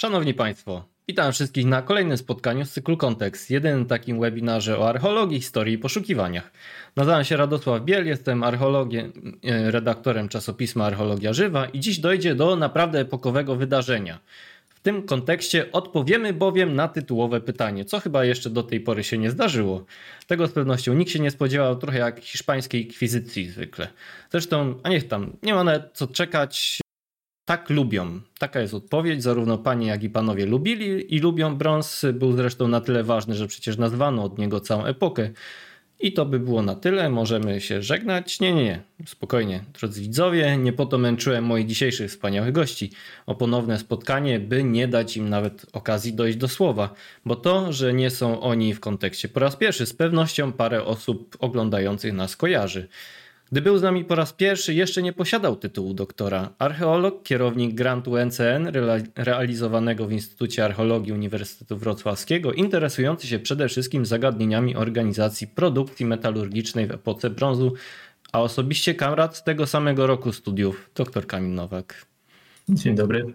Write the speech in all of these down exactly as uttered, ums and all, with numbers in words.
Szanowni Państwo, witam wszystkich na kolejnym spotkaniu z cyklu Kontekst, jedynym takim webinarze o archeologii, historii i poszukiwaniach. Nazywam się Radosław Biel, jestem archeologiem, redaktorem czasopisma Archeologia Żywa i dziś dojdzie do naprawdę epokowego wydarzenia. W tym kontekście odpowiemy bowiem na tytułowe pytanie, co chyba jeszcze do tej pory się nie zdarzyło. Tego z pewnością nikt się nie spodziewał, trochę jak hiszpańskiej inkwizycji zwykle. Zresztą, a niech tam, nie ma nawet co czekać. Tak lubią. Taka jest odpowiedź. Zarówno panie, jak i panowie lubili i lubią brąz. Był zresztą na tyle ważny, że przecież nazwano od niego całą epokę. I to by było na tyle. Możemy się żegnać. Nie, nie, nie. Spokojnie. Drodzy widzowie, nie po to męczyłem moich dzisiejszych wspaniałych gości o ponowne spotkanie, by nie dać im nawet okazji dojść do słowa. Bo to, że nie są oni w kontekście po raz pierwszy, z pewnością parę osób oglądających nas kojarzy. Gdy był z nami po raz pierwszy, jeszcze nie posiadał tytułu doktora. Archeolog, kierownik grantu U N C N realizowanego w Instytucie Archeologii Uniwersytetu Wrocławskiego, interesujący się przede wszystkim zagadnieniami organizacji produkcji metalurgicznej w epoce brązu, a osobiście kamrat z tego samego roku studiów, dr Kamil Nowak. Dzień dobry.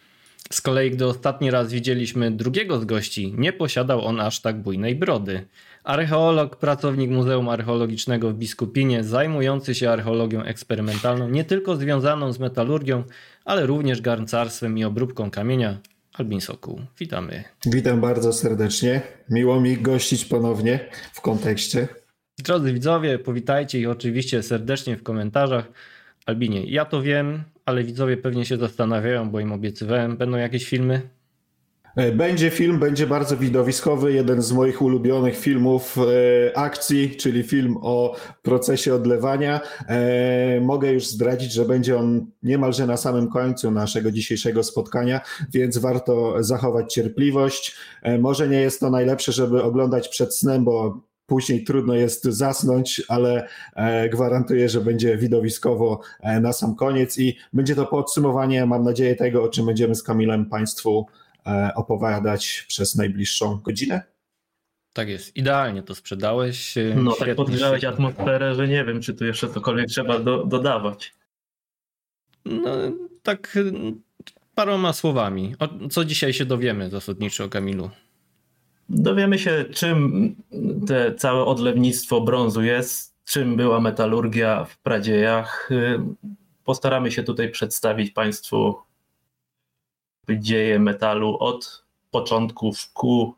Z kolei, gdy ostatni raz widzieliśmy drugiego z gości, nie posiadał on aż tak bujnej brody. Archeolog, pracownik Muzeum Archeologicznego w Biskupinie, zajmujący się archeologią eksperymentalną, nie tylko związaną z metalurgią, ale również garncarstwem i obróbką kamienia. Albin Sokół, witamy. Witam bardzo serdecznie. Miło mi gościć ponownie w kontekście. Drodzy widzowie, powitajcie ich oczywiście serdecznie w komentarzach. Albinie, ja to wiem, ale widzowie pewnie się zastanawiają, bo im obiecywałem. Będą jakieś filmy? Będzie film, będzie bardzo widowiskowy, jeden z moich ulubionych filmów e, akcji, czyli film o procesie odlewania. E, mogę już zdradzić, że będzie on niemalże na samym końcu naszego dzisiejszego spotkania, więc warto zachować cierpliwość. E, może nie jest to najlepsze, żeby oglądać przed snem, bo później trudno jest zasnąć, ale e, gwarantuję, że będzie widowiskowo e, na sam koniec i będzie to podsumowanie, mam nadzieję, tego, o czym będziemy z Kamilem Państwu opowiadać przez najbliższą godzinę. Tak jest, idealnie to sprzedałeś. No świetnie, tak podgrzałeś atmosferę, że nie wiem, czy tu jeszcze cokolwiek trzeba do, dodawać. No tak paroma słowami. O, co dzisiaj się dowiemy zasadniczo o Kamilu? Dowiemy się, czym te całe odlewnictwo brązu jest, czym była metalurgia w pradziejach. Postaramy się tutaj przedstawić Państwu dzieje metalu od początków ku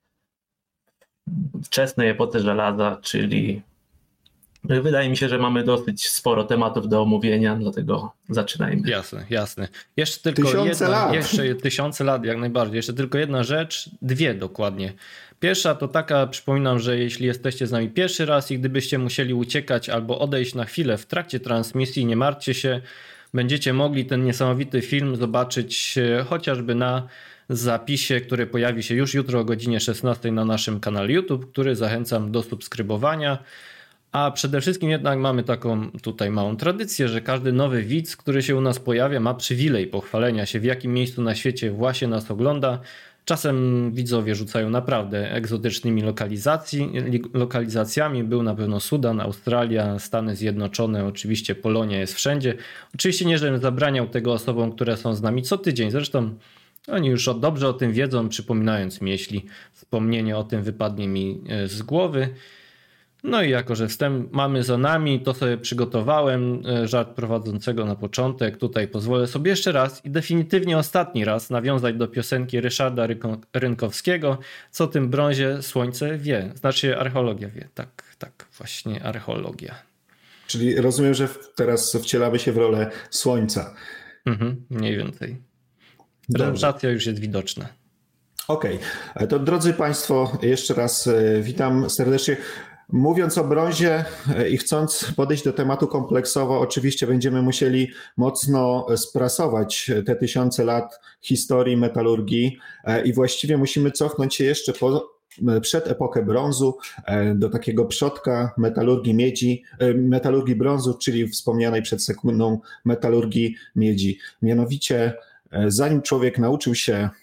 wczesnej epoce żelaza, czyli wydaje mi się, że mamy dosyć sporo tematów do omówienia, dlatego zaczynajmy. Jasne, jasne. Jeszcze tylko tysiące jedna, lat. Jeszcze tysiące lat, jak najbardziej. Jeszcze tylko jedna rzecz, dwie dokładnie. Pierwsza to taka, przypominam, że jeśli jesteście z nami pierwszy raz i gdybyście musieli uciekać albo odejść na chwilę w trakcie transmisji, nie martwcie się, będziecie mogli ten niesamowity film zobaczyć chociażby na zapisie, który pojawi się już jutro o godzinie szesnastej na naszym kanale YouTube, który zachęcam do subskrybowania. A przede wszystkim jednak mamy taką tutaj małą tradycję, że każdy nowy widz, który się u nas pojawia, ma przywilej pochwalenia się, w jakim miejscu na świecie właśnie nas ogląda. Czasem widzowie rzucają naprawdę egzotycznymi lokalizacji, lokalizacjami. Był na pewno Sudan, Australia, Stany Zjednoczone, oczywiście Polonia jest wszędzie. Oczywiście nie, żebym zabraniał tego osobom, które są z nami co tydzień. Zresztą oni już dobrze o tym wiedzą, przypominając mi, jeśli wspomnienie o tym wypadnie mi z głowy. No i jako, że wstęp mamy za nami, to sobie przygotowałem żart prowadzącego na początek. Tutaj pozwolę sobie jeszcze raz i definitywnie ostatni raz nawiązać do piosenki Ryszarda Rynkowskiego, co o tym brązie słońce wie. Znaczy archeologia wie. Tak, tak, właśnie archeologia. Czyli rozumiem, że teraz wcielamy się w rolę słońca. Mhm, mniej więcej. Prezentacja już jest widoczna. Okej, okay. To drodzy Państwo, jeszcze raz witam serdecznie. Mówiąc o brązie i chcąc podejść do tematu kompleksowo, oczywiście będziemy musieli mocno sprasować te tysiące lat historii metalurgii i właściwie musimy cofnąć się jeszcze po, przed epokę brązu do takiego przodka metalurgii miedzi, metalurgii brązu, czyli wspomnianej przed sekundą metalurgii miedzi. Mianowicie zanim człowiek nauczył się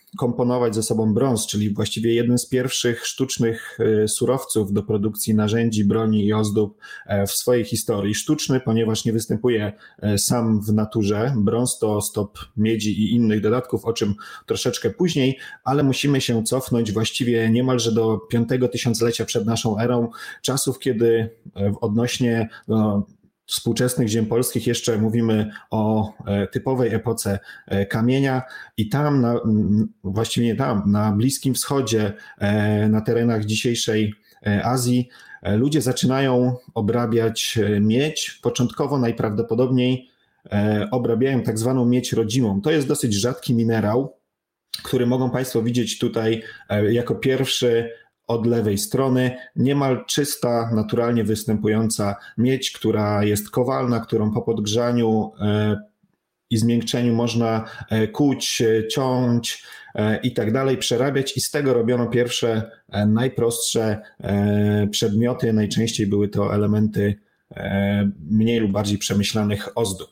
komponować ze sobą brąz, czyli właściwie jeden z pierwszych sztucznych surowców do produkcji narzędzi, broni i ozdób w swojej historii. Sztuczny, ponieważ nie występuje sam w naturze. Brąz to stop miedzi i innych dodatków, o czym troszeczkę później, ale musimy się cofnąć właściwie niemalże do piątego tysiąclecia przed naszą erą, czasów, kiedy odnośnie no, współczesnych ziem polskich jeszcze mówimy o typowej epoce kamienia i tam, na, właściwie nie tam, na Bliskim Wschodzie, na terenach dzisiejszej Azji, ludzie zaczynają obrabiać miedź. Początkowo najprawdopodobniej obrabiają tak zwaną miedź rodzimą. To jest dosyć rzadki minerał, który mogą Państwo widzieć tutaj jako pierwszy od lewej strony, niemal czysta, naturalnie występująca miedź, która jest kowalna, którą po podgrzaniu i zmiękczeniu można kuć, ciąć i tak dalej, przerabiać i z tego robiono pierwsze, najprostsze przedmioty. Najczęściej były to elementy mniej lub bardziej przemyślanych ozdób.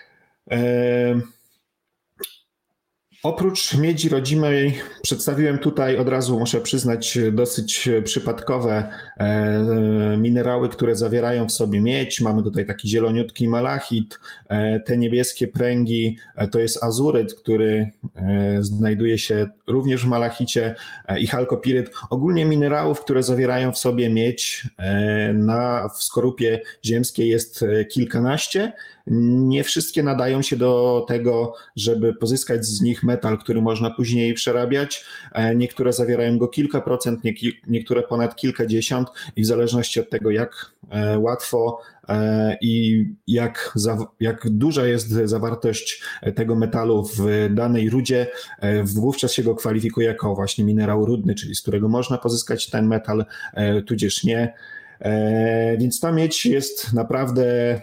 Oprócz miedzi rodzimej przedstawiłem tutaj, od razu muszę przyznać, dosyć przypadkowe minerały, które zawierają w sobie miedź. Mamy tutaj taki zieloniutki malachit, te niebieskie pręgi to jest azuryt, który znajduje się również w malachicie i chalkopiryt. Ogólnie minerałów, które zawierają w sobie miedź na, w skorupie ziemskiej jest kilkanaście. Nie wszystkie nadają się do tego, żeby pozyskać z nich metal, który można później przerabiać. Niektóre zawierają go kilka procent, niektóre ponad kilkadziesiąt i w zależności od tego, jak łatwo i jak, jak duża jest zawartość tego metalu w danej rudzie, wówczas się go kwalifikuje jako właśnie minerał rudny, czyli z którego można pozyskać ten metal, tudzież nie. Więc ta miedź jest naprawdę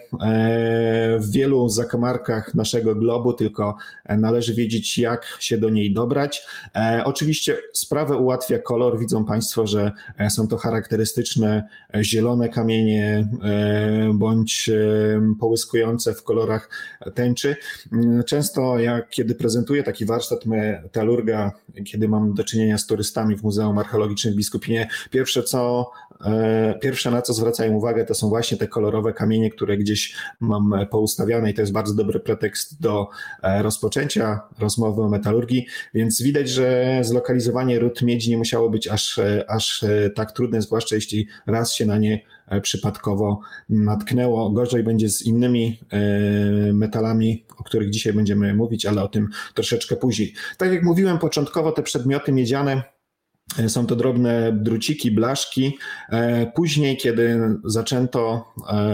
w wielu zakamarkach naszego globu, tylko należy wiedzieć, jak się do niej dobrać. Oczywiście sprawę ułatwia kolor. Widzą Państwo, że są to charakterystyczne zielone kamienie bądź połyskujące w kolorach tęczy. Często jak kiedy prezentuję taki warsztat metalurga, kiedy mam do czynienia z turystami w Muzeum Archeologicznym w Biskupinie, pierwsze co Pierwsze, na co zwracają uwagę, to są właśnie te kolorowe kamienie, które gdzieś mam poustawiane i to jest bardzo dobry pretekst do rozpoczęcia rozmowy o metalurgii, więc widać, że zlokalizowanie ród miedzi nie musiało być aż, aż tak trudne, zwłaszcza jeśli raz się na nie przypadkowo natknęło. Gorzej będzie z innymi metalami, o których dzisiaj będziemy mówić, ale o tym troszeczkę później. Tak jak mówiłem, początkowo te przedmioty miedziane są to drobne druciki, blaszki. Później, kiedy zaczęto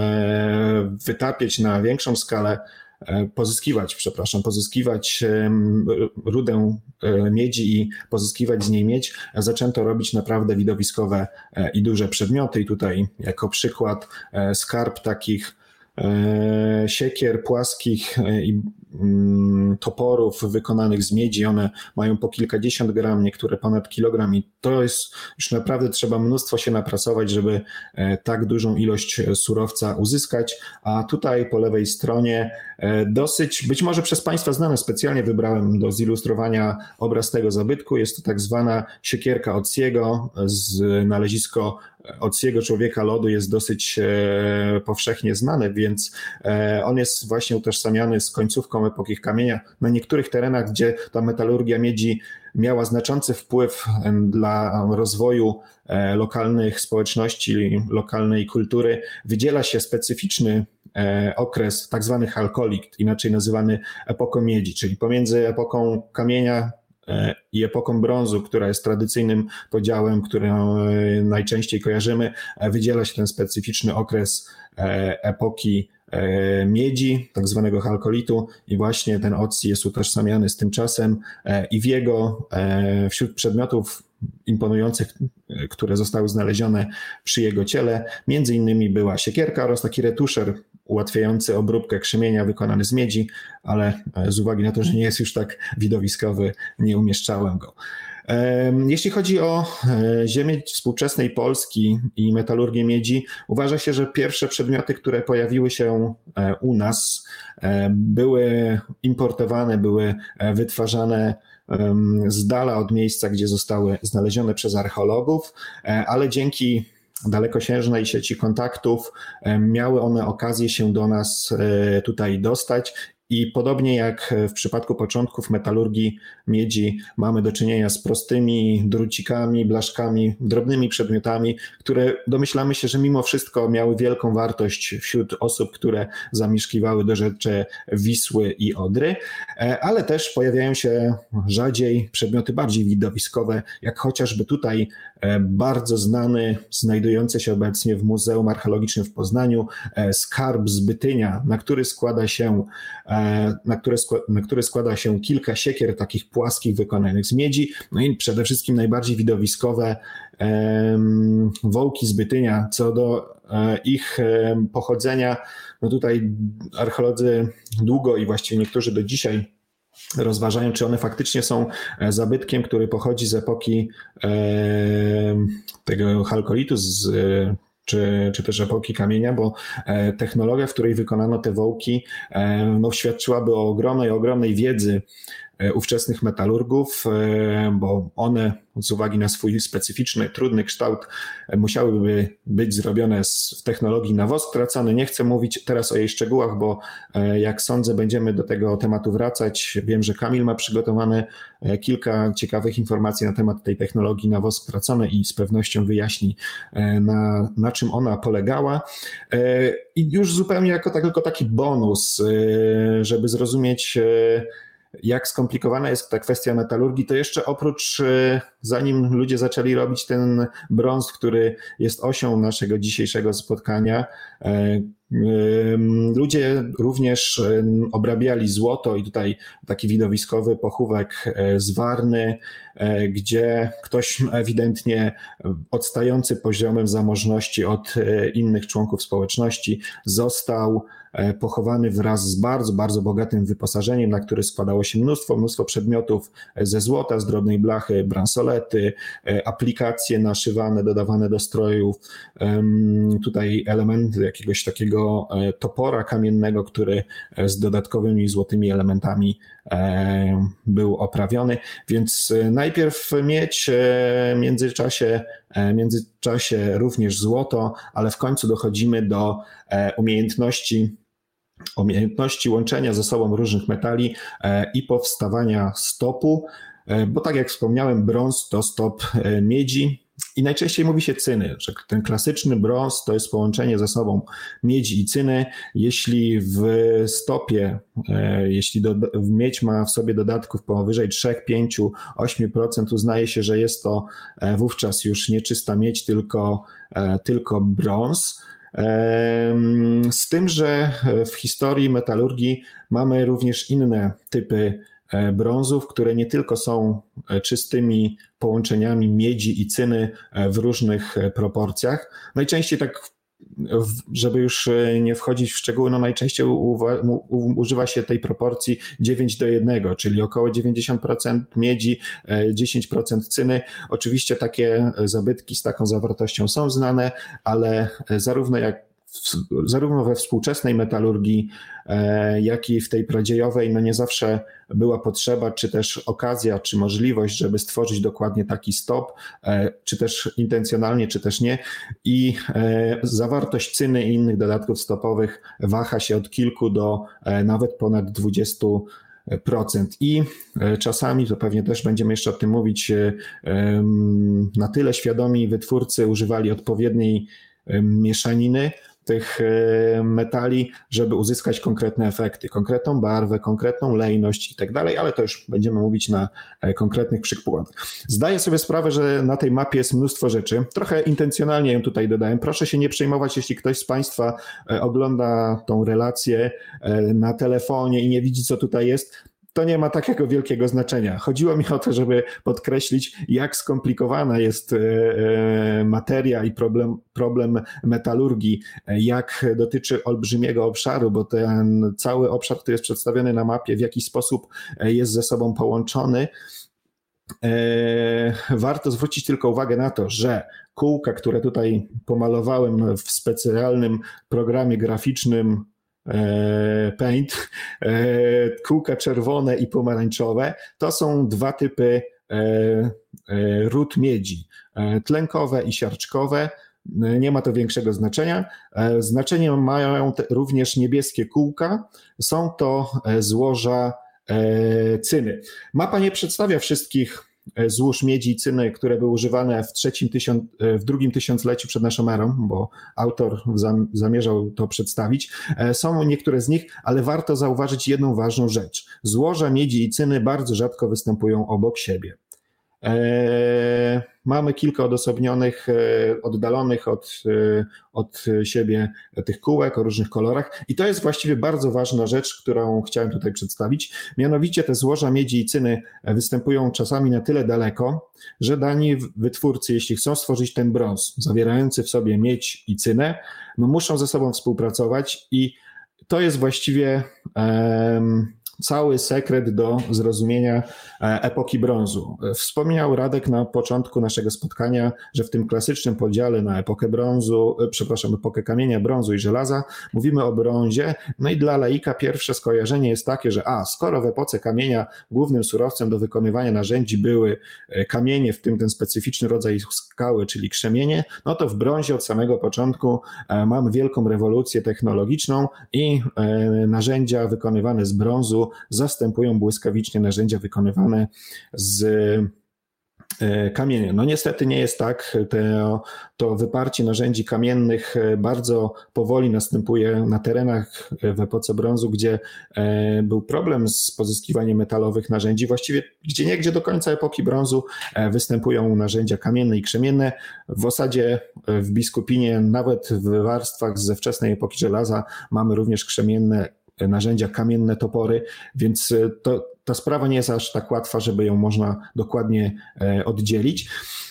wytapiać na większą skalę, pozyskiwać, przepraszam, pozyskiwać rudę miedzi i pozyskiwać z niej miedź, zaczęto robić naprawdę widowiskowe i duże przedmioty. I tutaj jako przykład skarb takich siekier płaskich i toporów wykonanych z miedzi. One mają po kilkadziesiąt gram, niektóre ponad kilogram i to jest już naprawdę trzeba mnóstwo się napracować, żeby tak dużą ilość surowca uzyskać, a tutaj po lewej stronie dosyć, być może przez Państwa znane, specjalnie wybrałem do zilustrowania obraz tego zabytku. Jest to tak zwana siekierka Otsiego, znalezisko Otsiego, człowieka lodu, jest dosyć powszechnie znany, więc on jest właśnie utożsamiany z końcówką epoki kamienia. Na niektórych terenach, gdzie ta metalurgia miedzi miała znaczący wpływ dla rozwoju lokalnych społeczności, lokalnej kultury, wydziela się specyficzny okres, tak zwany chalkolit, inaczej nazywany epoką miedzi, czyli pomiędzy epoką kamienia i epoką brązu, która jest tradycyjnym podziałem, którą najczęściej kojarzymy, wydziela się ten specyficzny okres epoki miedzi, tak zwanego chalkolitu i właśnie ten Otzi jest utożsamiany z tym czasem i w jego, wśród przedmiotów imponujących, które zostały znalezione przy jego ciele, między innymi była siekierka oraz taki retuszer ułatwiający obróbkę krzemienia wykonany z miedzi, ale z uwagi na to, że nie jest już tak widowiskowy, nie umieszczałem go. Jeśli chodzi o ziemię współczesnej Polski i metalurgię miedzi, uważa się, że pierwsze przedmioty, które pojawiły się u nas, były importowane, były wytwarzane z dala od miejsca, gdzie zostały znalezione przez archeologów, ale dzięki dalekosiężnej sieci kontaktów miały one okazję się do nas tutaj dostać. I podobnie jak w przypadku początków metalurgii miedzi mamy do czynienia z prostymi drucikami, blaszkami, drobnymi przedmiotami, które domyślamy się, że mimo wszystko miały wielką wartość wśród osób, które zamieszkiwały dorzecze Wisły i Odry, ale też pojawiają się rzadziej przedmioty bardziej widowiskowe, jak chociażby tutaj bardzo znany, znajdujący się obecnie w Muzeum Archeologicznym w Poznaniu skarb z Bytynia, na który składa się Na które, na które składa się kilka siekier takich płaskich wykonanych z miedzi, no i przede wszystkim najbardziej widowiskowe um, wołki z Bytynia. Co do um, ich um, pochodzenia, no tutaj archeolodzy długo i właściwie niektórzy do dzisiaj rozważają, czy one faktycznie są zabytkiem, który pochodzi z epoki um, tego chalkolitu, z Czy, czy też epoki kamienia, bo technologia, w której wykonano te wołki, no, świadczyłaby o ogromnej, ogromnej wiedzy ówczesnych metalurgów, bo one z uwagi na swój specyficzny, trudny kształt musiałyby być zrobione w technologii na wosk tracony. Nie chcę mówić teraz o jej szczegółach, bo jak sądzę, będziemy do tego tematu wracać. Wiem, że Kamil ma przygotowane kilka ciekawych informacji na temat tej technologii na wosk tracony i z pewnością wyjaśni, na, na czym ona polegała. I już zupełnie jako tak, tylko taki bonus, żeby zrozumieć, jak skomplikowana jest ta kwestia metalurgii, to jeszcze oprócz, zanim ludzie zaczęli robić ten brąz, który jest osią naszego dzisiejszego spotkania, ludzie również obrabiali złoto i tutaj taki widowiskowy pochówek z Warny, gdzie ktoś ewidentnie odstający poziomem zamożności od innych członków społeczności został pochowany wraz z bardzo, bardzo bogatym wyposażeniem, na które składało się mnóstwo, mnóstwo przedmiotów ze złota, z drobnej blachy, bransolety, aplikacje naszywane, dodawane do strojów, tutaj elementy jakiegoś takiego topora kamiennego, który z dodatkowymi złotymi elementami był oprawiony, więc najpierw miedź, w międzyczasie, w międzyczasie również złoto, ale w końcu dochodzimy do umiejętności umiejętności łączenia ze sobą różnych metali i powstawania stopu, bo tak jak wspomniałem, brąz to stop miedzi i najczęściej mówi się cyny, że ten klasyczny brąz to jest połączenie ze sobą miedzi i cyny. Jeśli w stopie, jeśli do, miedź ma w sobie dodatków powyżej trzy, pięć, osiem procent, uznaje się, że jest to wówczas już nie czysta miedź, tylko, tylko brąz. Z tym, że w historii metalurgii mamy również inne typy brązów, które nie tylko są czystymi połączeniami miedzi i cyny w różnych proporcjach. Najczęściej tak, żeby już nie wchodzić w szczegóły, no najczęściej uwa- u- używa się tej proporcji dziewięć do jednego, czyli około dziewięćdziesiąt procent miedzi, dziesięć procent cyny. Oczywiście takie zabytki z taką zawartością są znane, ale zarówno jak zarówno we współczesnej metalurgii, jak i w tej pradziejowej, no nie zawsze była potrzeba, czy też okazja, czy możliwość, żeby stworzyć dokładnie taki stop, czy też intencjonalnie, czy też nie. I zawartość cyny i innych dodatków stopowych waha się od kilku do nawet ponad dwudziestu procent. I czasami, to pewnie też będziemy jeszcze o tym mówić, na tyle świadomi wytwórcy używali odpowiedniej mieszaniny tych metali, żeby uzyskać konkretne efekty, konkretną barwę, konkretną lejność i tak dalej, ale to już będziemy mówić na konkretnych przykładach. Zdaję sobie sprawę, że na tej mapie jest mnóstwo rzeczy. Trochę intencjonalnie ją tutaj dodałem. Proszę się nie przejmować, jeśli ktoś z Państwa ogląda tą relację na telefonie i nie widzi, co tutaj jest. To nie ma takiego wielkiego znaczenia. Chodziło mi o to, żeby podkreślić, jak skomplikowana jest materia i problem, problem metalurgii, jak dotyczy olbrzymiego obszaru, bo ten cały obszar, który jest przedstawiony na mapie, w jaki sposób jest ze sobą połączony. Warto zwrócić tylko uwagę na to, że kółka, które tutaj pomalowałem w specjalnym programie graficznym paint, kółka czerwone i pomarańczowe, to są dwa typy ród miedzi, tlenkowe i siarczkowe. Nie ma to większego znaczenia. Znaczenie mają również niebieskie kółka. Są to złoża cyny. Mapa nie przedstawia wszystkich złóż miedzi i cyny, które były używane w, trzecim tysiąc, w drugim tysiącleciu przed naszą erą, bo autor zamierzał to przedstawić. Są niektóre z nich, ale warto zauważyć jedną ważną rzecz. Złoża miedzi i cyny bardzo rzadko występują obok siebie. Eee, mamy kilka odosobnionych, e, oddalonych od, e, od siebie tych kółek o różnych kolorach i to jest właściwie bardzo ważna rzecz, którą chciałem tutaj przedstawić. Mianowicie te złoża miedzi i cyny występują czasami na tyle daleko, że dani wytwórcy, jeśli chcą stworzyć ten brąz zawierający w sobie miedź i cynę, no muszą ze sobą współpracować i to jest właściwie um, cały sekret do zrozumienia epoki brązu. Wspomniał Radek na początku naszego spotkania, że w tym klasycznym podziale na epokę brązu, przepraszam, epokę kamienia, brązu i żelaza mówimy o brązie, no i dla laika pierwsze skojarzenie jest takie, że a, skoro w epoce kamienia głównym surowcem do wykonywania narzędzi były kamienie, w tym ten specyficzny rodzaj skały, czyli krzemienie, no to w brązie od samego początku mamy wielką rewolucję technologiczną i narzędzia wykonywane z brązu zastępują błyskawicznie narzędzia wykonywane z kamienia. No niestety nie jest tak. To, to wyparcie narzędzi kamiennych bardzo powoli następuje na terenach w epoce brązu, gdzie był problem z pozyskiwaniem metalowych narzędzi. Właściwie gdzie nie, gdzie do końca epoki brązu występują narzędzia kamienne i krzemienne. W osadzie w Biskupinie, nawet w warstwach ze wczesnej epoki żelaza mamy również krzemienne narzędzia, kamienne topory, więc to, ta sprawa nie jest aż tak łatwa, żeby ją można dokładnie oddzielić.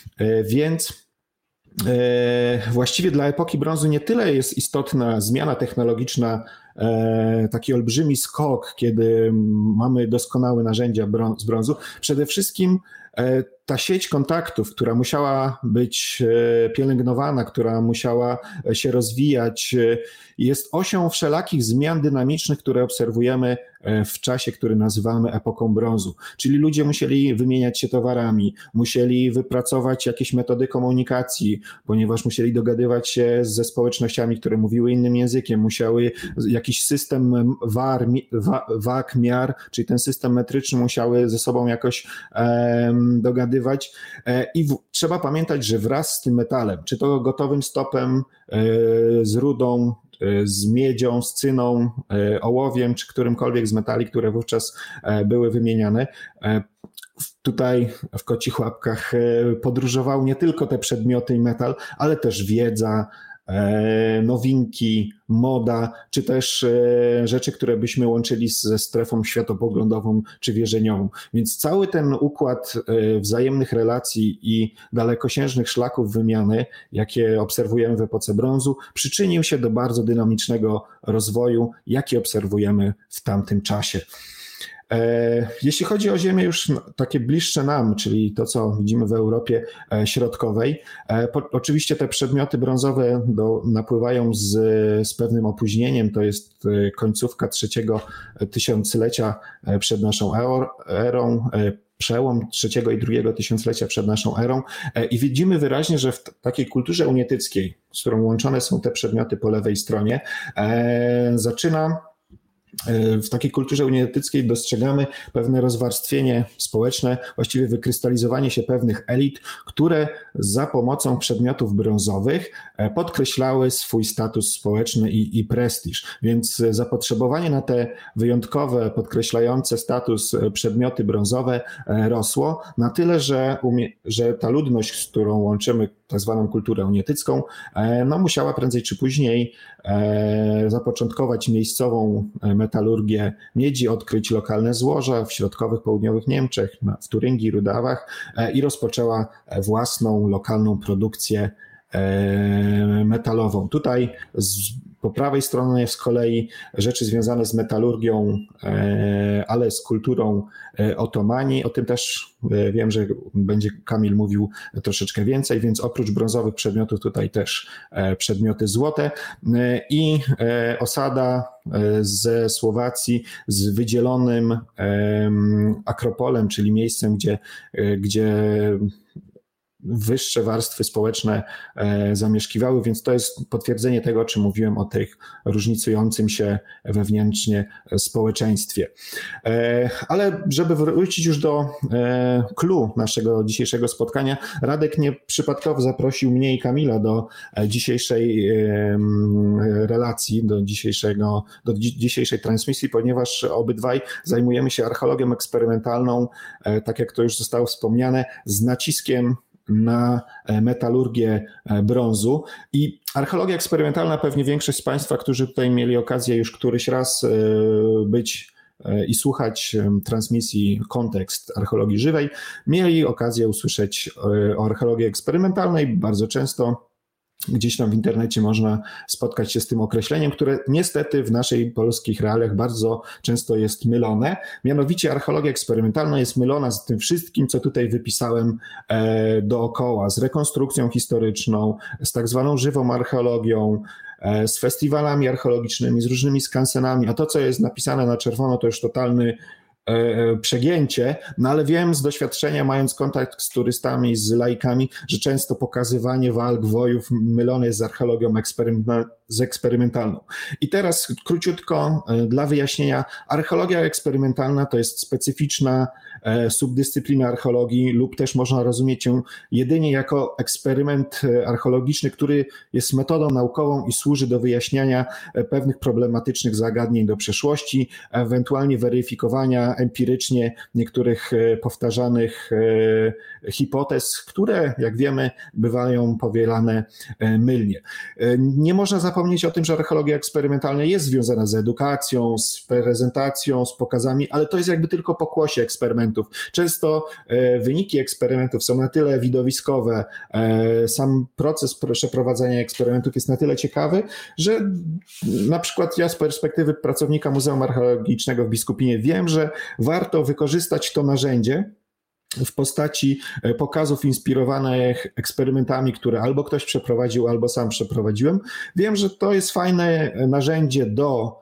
Więc właściwie dla epoki brązu nie tyle jest istotna zmiana technologiczna, taki olbrzymi skok, kiedy mamy doskonałe narzędzia z brązu. Przede wszystkim ta sieć kontaktów, która musiała być pielęgnowana, która musiała się rozwijać, jest osią wszelakich zmian dynamicznych, które obserwujemy w czasie, który nazywamy epoką brązu. Czyli ludzie musieli wymieniać się towarami, musieli wypracować jakieś metody komunikacji, ponieważ musieli dogadywać się ze społecznościami, które mówiły innym językiem, musiały jakiś system war, wag, miar, czyli ten system metryczny musiały ze sobą jakoś um, dogadywać. I w, trzeba pamiętać, że wraz z tym metalem, czy to gotowym stopem, z rudą, z miedzią, z cyną, ołowiem, czy którymkolwiek z metali, które wówczas były wymieniane, tutaj w kocich łapkach podróżował nie tylko te przedmioty i metal, ale też wiedza, nowinki, moda, czy też rzeczy, które byśmy łączyli ze strefą światopoglądową czy wierzeniową. Więc cały ten układ wzajemnych relacji i dalekosiężnych szlaków wymiany, jakie obserwujemy w epoce brązu, przyczynił się do bardzo dynamicznego rozwoju, jaki obserwujemy w tamtym czasie. Jeśli chodzi o ziemię już takie bliższe nam, czyli to, co widzimy w Europie Środkowej, po, oczywiście te przedmioty brązowe do, napływają z, z pewnym opóźnieniem, to jest końcówka trzeciego tysiąclecia przed naszą erą, przełom trzeciego i drugiego tysiąclecia przed naszą erą i widzimy wyraźnie, że w takiej kulturze unietyckiej, z którą łączone są te przedmioty po lewej stronie, zaczyna w takiej kulturze unietyckiej dostrzegamy pewne rozwarstwienie społeczne, właściwie wykrystalizowanie się pewnych elit, które za pomocą przedmiotów brązowych podkreślały swój status społeczny i, i prestiż. Więc zapotrzebowanie na te wyjątkowe, podkreślające status przedmioty brązowe rosło na tyle, że, umie, że ta ludność, z którą łączymy tak zwaną kulturę unietycką, no musiała prędzej czy później zapoczątkować miejscową metalurgię miedzi, odkryć lokalne złoża w środkowych, południowych Niemczech, w Turyngii, Rudawach i rozpoczęła własną lokalną produkcję metalową. Tutaj Po prawej stronie z kolei rzeczy związane z metalurgią, ale z kulturą Otomanii. O tym też wiem, że będzie Kamil mówił troszeczkę więcej, więc oprócz brązowych przedmiotów tutaj też przedmioty złote i osada ze Słowacji z wydzielonym Akropolem, czyli miejscem, gdzie, gdzie wyższe warstwy społeczne zamieszkiwały, więc to jest potwierdzenie tego, o czym mówiłem, o tych różnicującym się wewnętrznie społeczeństwie. Ale żeby wrócić już do clou naszego dzisiejszego spotkania, Radek nieprzypadkowo zaprosił mnie i Kamila do dzisiejszej relacji, do, dzisiejszego, do dzisiejszej transmisji, ponieważ obydwaj zajmujemy się archeologią eksperymentalną, tak jak to już zostało wspomniane, z naciskiem na metalurgię brązu. I archeologia eksperymentalna, pewnie większość z Państwa, którzy tutaj mieli okazję już któryś raz być i słuchać transmisji Kontekst Archeologii Żywej, mieli okazję usłyszeć o archeologii eksperymentalnej. Bardzo często gdzieś tam w internecie można spotkać się z tym określeniem, które niestety w naszych polskich realiach bardzo często jest mylone. Mianowicie archeologia eksperymentalna jest mylona z tym wszystkim, co tutaj wypisałem dookoła, z rekonstrukcją historyczną, z tak zwaną żywą archeologią, z festiwalami archeologicznymi, z różnymi skansenami, a to, co jest napisane na czerwono, to już totalny przegięcie, no ale wiem z doświadczenia, mając kontakt z turystami, z laikami, że często pokazywanie walk, wojów mylone jest z archeologią z eksperymentalną. I teraz króciutko dla wyjaśnienia, archeologia eksperymentalna to jest specyficzna subdyscyplina archeologii lub też można rozumieć ją jedynie jako eksperyment archeologiczny, który jest metodą naukową i służy do wyjaśniania pewnych problematycznych zagadnień do przeszłości, ewentualnie weryfikowania empirycznie niektórych powtarzanych hipotez, które, jak wiemy, bywają powielane mylnie. Nie można zapomnieć o tym, że archeologia eksperymentalna jest związana z edukacją, z prezentacją, z pokazami, ale to jest jakby tylko pokłosie eksperymentów. Często wyniki eksperymentów są na tyle widowiskowe, sam proces przeprowadzania eksperymentów jest na tyle ciekawy, że na przykład ja z perspektywy pracownika Muzeum Archeologicznego w Biskupinie wiem, że warto wykorzystać to narzędzie w postaci pokazów inspirowanych eksperymentami, które albo ktoś przeprowadził, albo sam przeprowadziłem. Wiem, że to jest fajne narzędzie do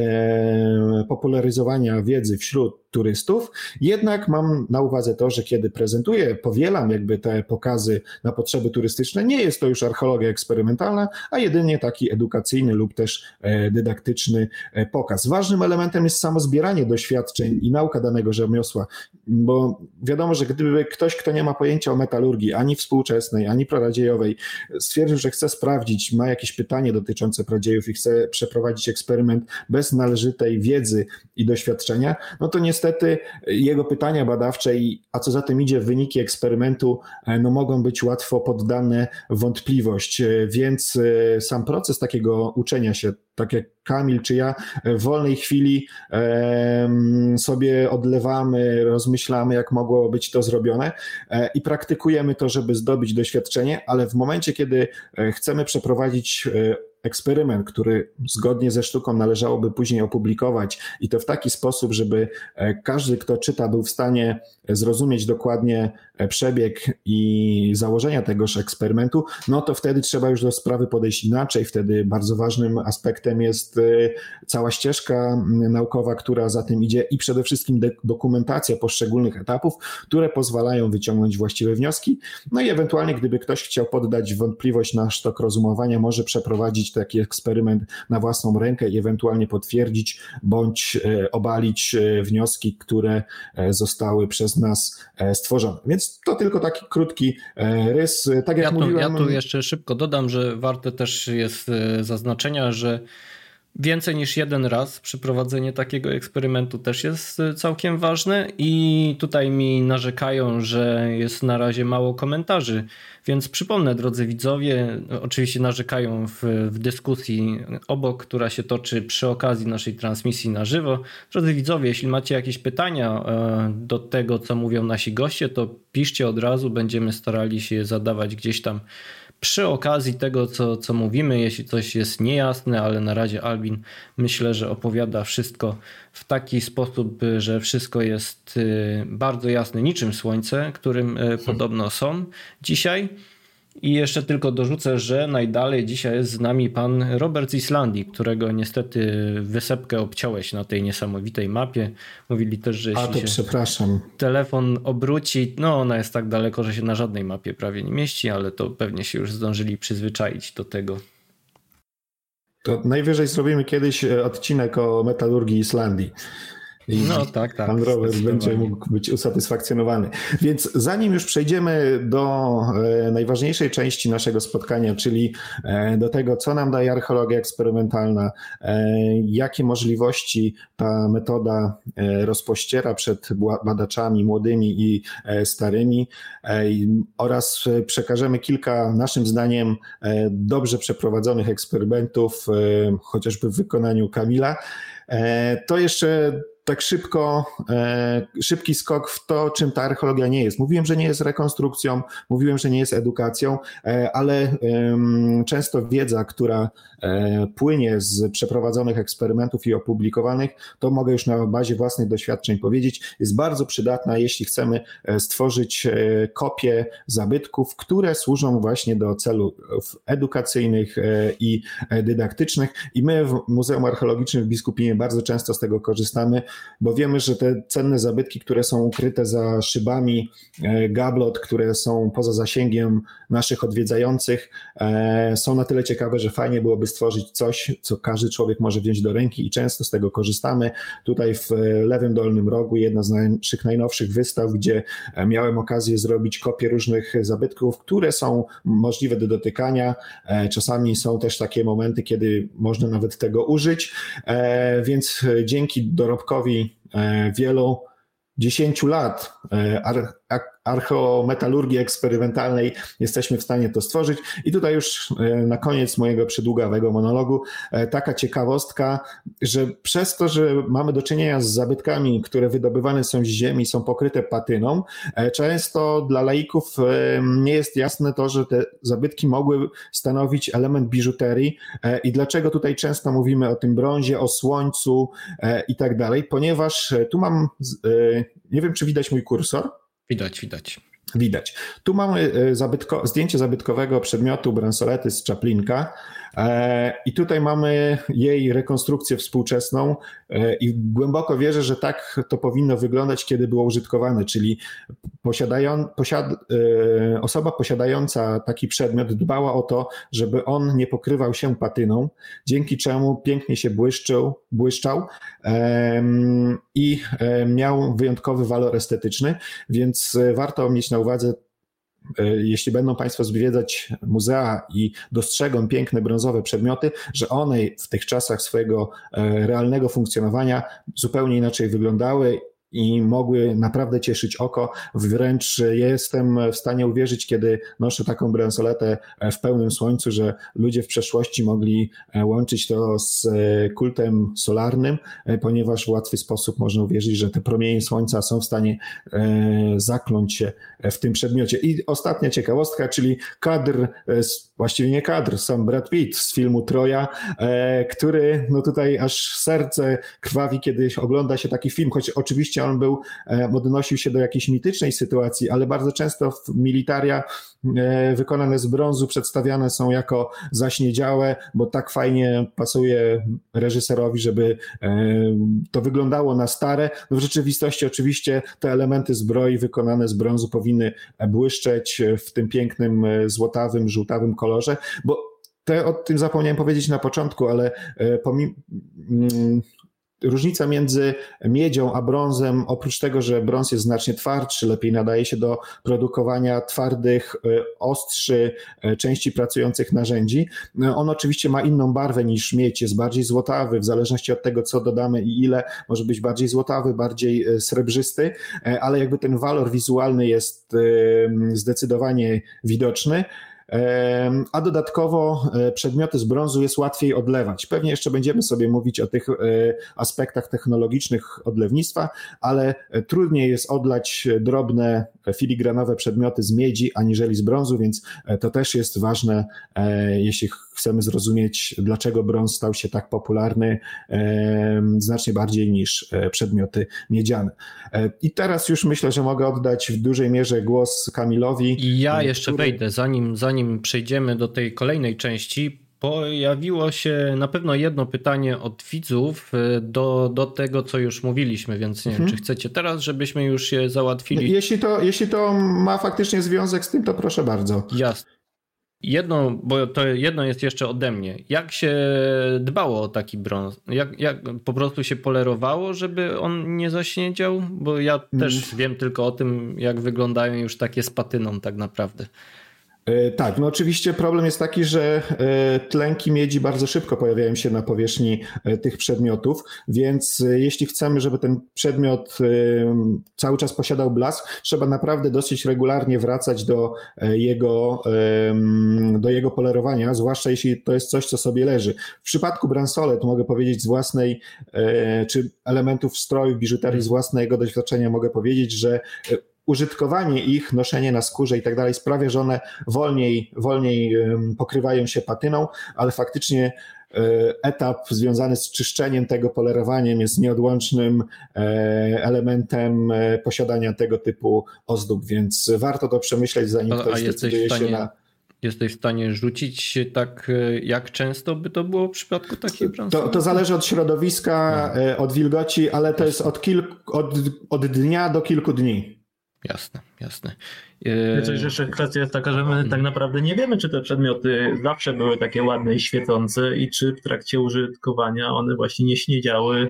popularyzowania wiedzy wśród turystów, jednak mam na uwadze to, że kiedy prezentuję, powielam jakby te pokazy na potrzeby turystyczne, nie jest to już archeologia eksperymentalna, a jedynie taki edukacyjny lub też dydaktyczny pokaz. Ważnym elementem jest samo zbieranie doświadczeń i nauka danego rzemiosła, bo wiadomo, że gdyby ktoś, kto nie ma pojęcia o metalurgii, ani współczesnej, ani praradziejowej, stwierdził, że chce sprawdzić, ma jakieś pytanie dotyczące pradziejów i chce przeprowadzić eksperyment bez należytej wiedzy i doświadczenia, no to niestety Niestety jego pytania badawcze i a co za tym idzie wyniki eksperymentu no mogą być łatwo poddane wątpliwość, więc sam proces takiego uczenia się, tak jak Kamil czy ja, w wolnej chwili sobie odlewamy, rozmyślamy, jak mogło być to zrobione i praktykujemy to, żeby zdobyć doświadczenie, ale w momencie, kiedy chcemy przeprowadzić eksperyment, który zgodnie ze sztuką należałoby później opublikować i to w taki sposób, żeby każdy, kto czyta, był w stanie zrozumieć dokładnie przebieg i założenia tegoż eksperymentu, no to wtedy trzeba już do sprawy podejść inaczej. Wtedy bardzo ważnym aspektem jest cała ścieżka naukowa, która za tym idzie i przede wszystkim dokumentacja poszczególnych etapów, które pozwalają wyciągnąć właściwe wnioski. No i ewentualnie, gdyby ktoś chciał poddać wątpliwość na sztok rozumowania, może przeprowadzić taki eksperyment na własną rękę i ewentualnie potwierdzić bądź obalić wnioski, które zostały przez nas stworzone. Więc to tylko taki krótki rys. Tak jak ja, tu, mówiłem... ja tu jeszcze szybko dodam, że warte też jest zaznaczenia, że więcej niż jeden raz przeprowadzenie takiego eksperymentu też jest całkiem ważne i tutaj mi narzekają, że jest na razie mało komentarzy, więc przypomnę, drodzy widzowie, oczywiście narzekają w, w dyskusji obok, która się toczy przy okazji naszej transmisji na żywo. Drodzy widzowie, jeśli macie jakieś pytania do tego, co mówią nasi goście, to piszcie od razu, będziemy starali się je zadawać gdzieś tam przy okazji tego, co, co mówimy, jeśli coś jest niejasne, ale na razie Albin myślę, że opowiada wszystko w taki sposób, że wszystko jest bardzo jasne, niczym słońce, którym hmm. podobno są dzisiaj. I jeszcze tylko dorzucę, że najdalej dzisiaj jest z nami pan Robert z Islandii, którego niestety wysepkę obciąłeś na tej niesamowitej mapie. Mówili też, że jeśli A to się przepraszam. telefon obróci, no ona jest tak daleko, że się na żadnej mapie prawie nie mieści, ale to pewnie się już zdążyli przyzwyczaić do tego. To najwyżej zrobimy kiedyś odcinek o metalurgii Islandii. I no tak, tak. Pan Robert będzie mógł być usatysfakcjonowany. Więc zanim już przejdziemy do e, najważniejszej części naszego spotkania, czyli e, do tego, co nam daje archeologia eksperymentalna, e, jakie możliwości ta metoda e, rozpościera przed badaczami młodymi i e, starymi e, oraz przekażemy kilka naszym zdaniem e, dobrze przeprowadzonych eksperymentów, e, chociażby w wykonaniu Kamila, e, to jeszcze tak szybko, e, szybki skok w to, czym ta archeologia nie jest. Mówiłem, że nie jest rekonstrukcją, mówiłem, że nie jest edukacją, e, ale e, często wiedza, która e, płynie z przeprowadzonych eksperymentów i opublikowanych, to mogę już na bazie własnych doświadczeń powiedzieć, jest bardzo przydatna, jeśli chcemy stworzyć e, kopię zabytków, które służą właśnie do celów edukacyjnych e, i dydaktycznych. I my w Muzeum Archeologicznym w Biskupinie bardzo często z tego korzystamy, bo wiemy, że te cenne zabytki, które są ukryte za szybami gablot, które są poza zasięgiem naszych odwiedzających, są na tyle ciekawe, że fajnie byłoby stworzyć coś, co każdy człowiek może wziąć do ręki i często z tego korzystamy. Tutaj w lewym dolnym rogu jedna z naszych najnowszych wystaw, gdzie miałem okazję zrobić kopię różnych zabytków, które są możliwe do dotykania. Czasami są też takie momenty, kiedy można nawet tego użyć, więc dzięki dorobkowi wielu dziesięciu lat archeometalurgii eksperymentalnej jesteśmy w stanie to stworzyć. I tutaj już na koniec mojego przydługawego monologu taka ciekawostka, że przez to, że mamy do czynienia z zabytkami, które wydobywane są z ziemi, są pokryte patyną, często dla laików nie jest jasne to, że te zabytki mogły stanowić element biżuterii i dlaczego tutaj często mówimy o tym brązie, o słońcu i tak dalej, ponieważ tu mam, nie wiem, czy widać mój kursor? Widać, widać. Widać. Tu mamy zabytko, zdjęcie zabytkowego przedmiotu bransolety z Czaplinka i tutaj mamy jej rekonstrukcję współczesną i głęboko wierzę, że tak to powinno wyglądać, kiedy było użytkowane, czyli posiadają, posiad, osoba posiadająca taki przedmiot dbała o to, żeby on nie pokrywał się patyną, dzięki czemu pięknie się błyszczył, błyszczał i miał wyjątkowy walor estetyczny, więc warto mieć na uwadze, jeśli będą Państwo zwiedzać muzea i dostrzegą piękne brązowe przedmioty, że one w tych czasach swojego realnego funkcjonowania zupełnie inaczej wyglądały i mogły naprawdę cieszyć oko. Wręcz jestem w stanie uwierzyć, kiedy noszę taką bransoletę w pełnym słońcu, że ludzie w przeszłości mogli łączyć to z kultem solarnym, ponieważ w łatwy sposób można uwierzyć, że te promienie słońca są w stanie zakląć się w tym przedmiocie. I ostatnia ciekawostka, czyli kadr, właściwie nie kadr, sam Brad Pitt z filmu Troja, który no tutaj aż serce krwawi, kiedy ogląda się taki film, choć oczywiście on był, odnosił się do jakiejś mitycznej sytuacji, ale bardzo często w militaria wykonane z brązu przedstawiane są jako zaśniedziałe, bo tak fajnie pasuje reżyserowi, żeby to wyglądało na stare. No w rzeczywistości oczywiście te elementy zbroi wykonane z brązu powinny błyszczeć w tym pięknym złotawym, żółtawym kolorze, bo te, o tym zapomniałem powiedzieć na początku, ale pomimo różnica między miedzią a brązem, oprócz tego, że brąz jest znacznie twardszy, lepiej nadaje się do produkowania twardych, ostrzy, części pracujących narzędzi. On oczywiście ma inną barwę niż miedź, jest bardziej złotawy, w zależności od tego, co dodamy i ile, może być bardziej złotawy, bardziej srebrzysty, ale jakby ten walor wizualny jest zdecydowanie widoczny. a dodatkowo przedmioty z brązu jest łatwiej odlewać. Pewnie jeszcze będziemy sobie mówić o tych aspektach technologicznych odlewnictwa, ale trudniej jest odlać drobne filigranowe przedmioty z miedzi aniżeli z brązu, więc to też jest ważne, jeśli chcemy zrozumieć, dlaczego brąz stał się tak popularny znacznie bardziej niż przedmioty miedziane. I teraz już myślę, że mogę oddać w dużej mierze głos Kamilowi. I ja jeszcze który... wejdę, zanim, zanim przejdziemy do tej kolejnej części. Pojawiło się na pewno jedno pytanie od widzów do, do tego, co już mówiliśmy, więc nie wiem, hmm. czy chcecie teraz, żebyśmy już je załatwili. Jeśli to, jeśli to ma faktycznie związek z tym, to proszę bardzo. Jasne. Jedno, bo to jedno jest jeszcze ode mnie. Jak się dbało o taki brąz? Jak, jak po prostu się polerowało, żeby on nie zaśniedział? Bo ja też hmm. wiem tylko o tym, jak wyglądają już takie z patyną tak naprawdę. Tak, no oczywiście problem jest taki, że tlenki miedzi bardzo szybko pojawiają się na powierzchni tych przedmiotów, więc jeśli chcemy, żeby ten przedmiot cały czas posiadał blask, trzeba naprawdę dosyć regularnie wracać do jego, do jego polerowania, zwłaszcza jeśli to jest coś, co sobie leży. W przypadku bransolet mogę powiedzieć z własnej, czy elementów stroju, biżuterii z własnego doświadczenia mogę powiedzieć, że użytkowanie ich, noszenie na skórze i tak dalej sprawia, że one wolniej, wolniej pokrywają się patyną, ale faktycznie etap związany z czyszczeniem tego, polerowaniem jest nieodłącznym elementem posiadania tego typu ozdób, więc warto to przemyśleć, zanim a, ktoś a zdecyduje stanie, się na... Jesteś w stanie rzucić tak, jak często by to było w przypadku takiej bransolety? To, to zależy od środowiska, no. od wilgoci, ale to jest od, kilku, od, od dnia do kilku dni. Jasne, jasne. Coś jeszcze kwestia jest taka, że my tak naprawdę nie wiemy, czy te przedmioty zawsze były takie ładne i świecące i czy w trakcie użytkowania one właśnie nie śniedziały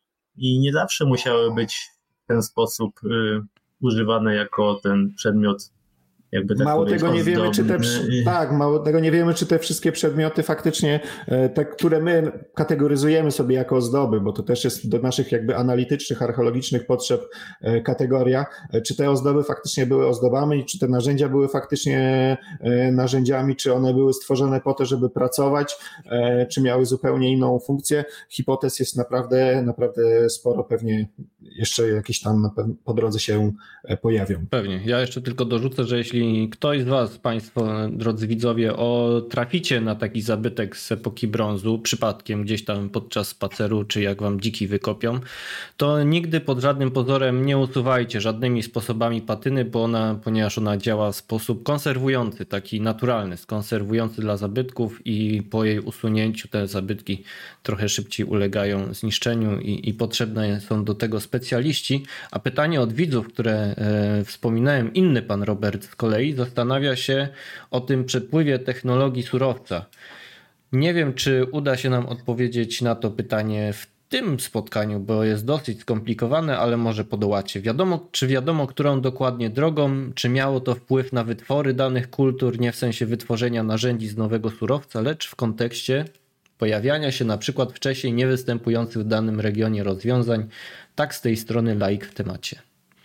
i nie zawsze musiały być w ten sposób y, używane jako ten przedmiot. Jakby tak mało tego nie wiemy, czy te, tak, mało tego nie wiemy, czy te wszystkie przedmioty faktycznie, te, które my kategoryzujemy sobie jako ozdoby, bo to też jest do naszych jakby analitycznych, archeologicznych potrzeb kategoria, czy te ozdoby faktycznie były ozdobami, czy te narzędzia były faktycznie narzędziami, czy one były stworzone po to, żeby pracować, czy miały zupełnie inną funkcję. Hipotez jest naprawdę, naprawdę sporo, pewnie jeszcze jakieś tam po drodze się pojawią. Pewnie. Ja jeszcze tylko dorzucę, że jeśli ktoś z was, państwo, drodzy widzowie, o, traficie na taki zabytek z epoki brązu, przypadkiem gdzieś tam podczas spaceru, czy jak wam dziki wykopią, to nigdy pod żadnym pozorem nie usuwajcie żadnymi sposobami patyny, bo ona, ponieważ ona działa w sposób konserwujący, taki naturalny, skonserwujący dla zabytków i po jej usunięciu te zabytki trochę szybciej ulegają zniszczeniu i, i potrzebne są do tego specjaliści. A pytanie od widzów, które e, wspominałem, inny pan Robert z kolei zastanawia się o tym przepływie technologii surowca. Nie wiem, czy uda się nam odpowiedzieć na to pytanie w tym spotkaniu, bo jest dosyć skomplikowane, ale może podołacie. Wiadomo, czy wiadomo, którą dokładnie drogą, czy miało to wpływ na wytwory danych kultur, nie w sensie wytworzenia narzędzi z nowego surowca, lecz w kontekście pojawiania się na przykład wcześniej niewystępujących w danym regionie rozwiązań. Tak z tej strony laik w temacie.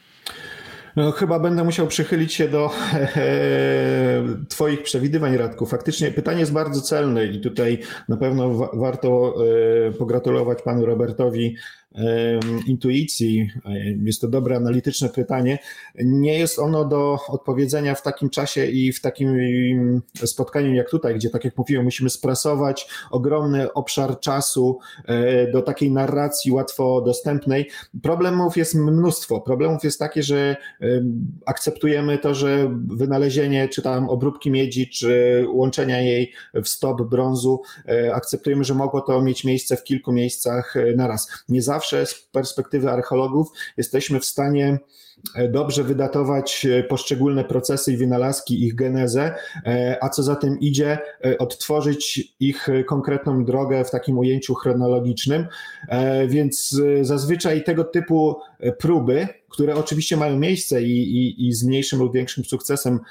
No, chyba będę musiał przychylić się do e, twoich przewidywań, Radku. Faktycznie pytanie jest bardzo celne i tutaj na pewno wa- warto e, pogratulować panu Robertowi e, intuicji. Jest to dobre, analityczne pytanie. Nie jest ono do odpowiedzenia w takim czasie i w takim spotkaniu jak tutaj, gdzie, tak jak mówiłem, musimy sprasować ogromny obszar czasu e, do takiej narracji łatwo dostępnej. Problemów jest mnóstwo. Problemów jest takie, że akceptujemy to, że wynalezienie czy tam obróbki miedzi, czy łączenia jej w stop brązu, akceptujemy, że mogło to mieć miejsce w kilku miejscach naraz. Nie zawsze z perspektywy archeologów jesteśmy w stanie dobrze wydatować poszczególne procesy i wynalazki, ich genezę, a co za tym idzie, odtworzyć ich konkretną drogę w takim ujęciu chronologicznym, więc zazwyczaj tego typu próby, które oczywiście mają miejsce i, i, i z mniejszym lub większym sukcesem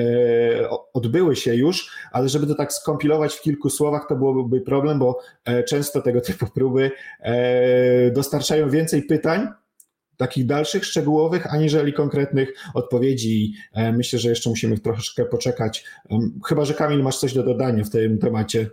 odbyły się już, ale żeby to tak skompilować w kilku słowach, to byłoby problem, bo często tego typu próby dostarczają więcej pytań takich dalszych, szczegółowych, aniżeli konkretnych odpowiedzi. Myślę, że jeszcze musimy troszeczkę poczekać. Chyba że Kamil, masz coś do dodania w tym temacie.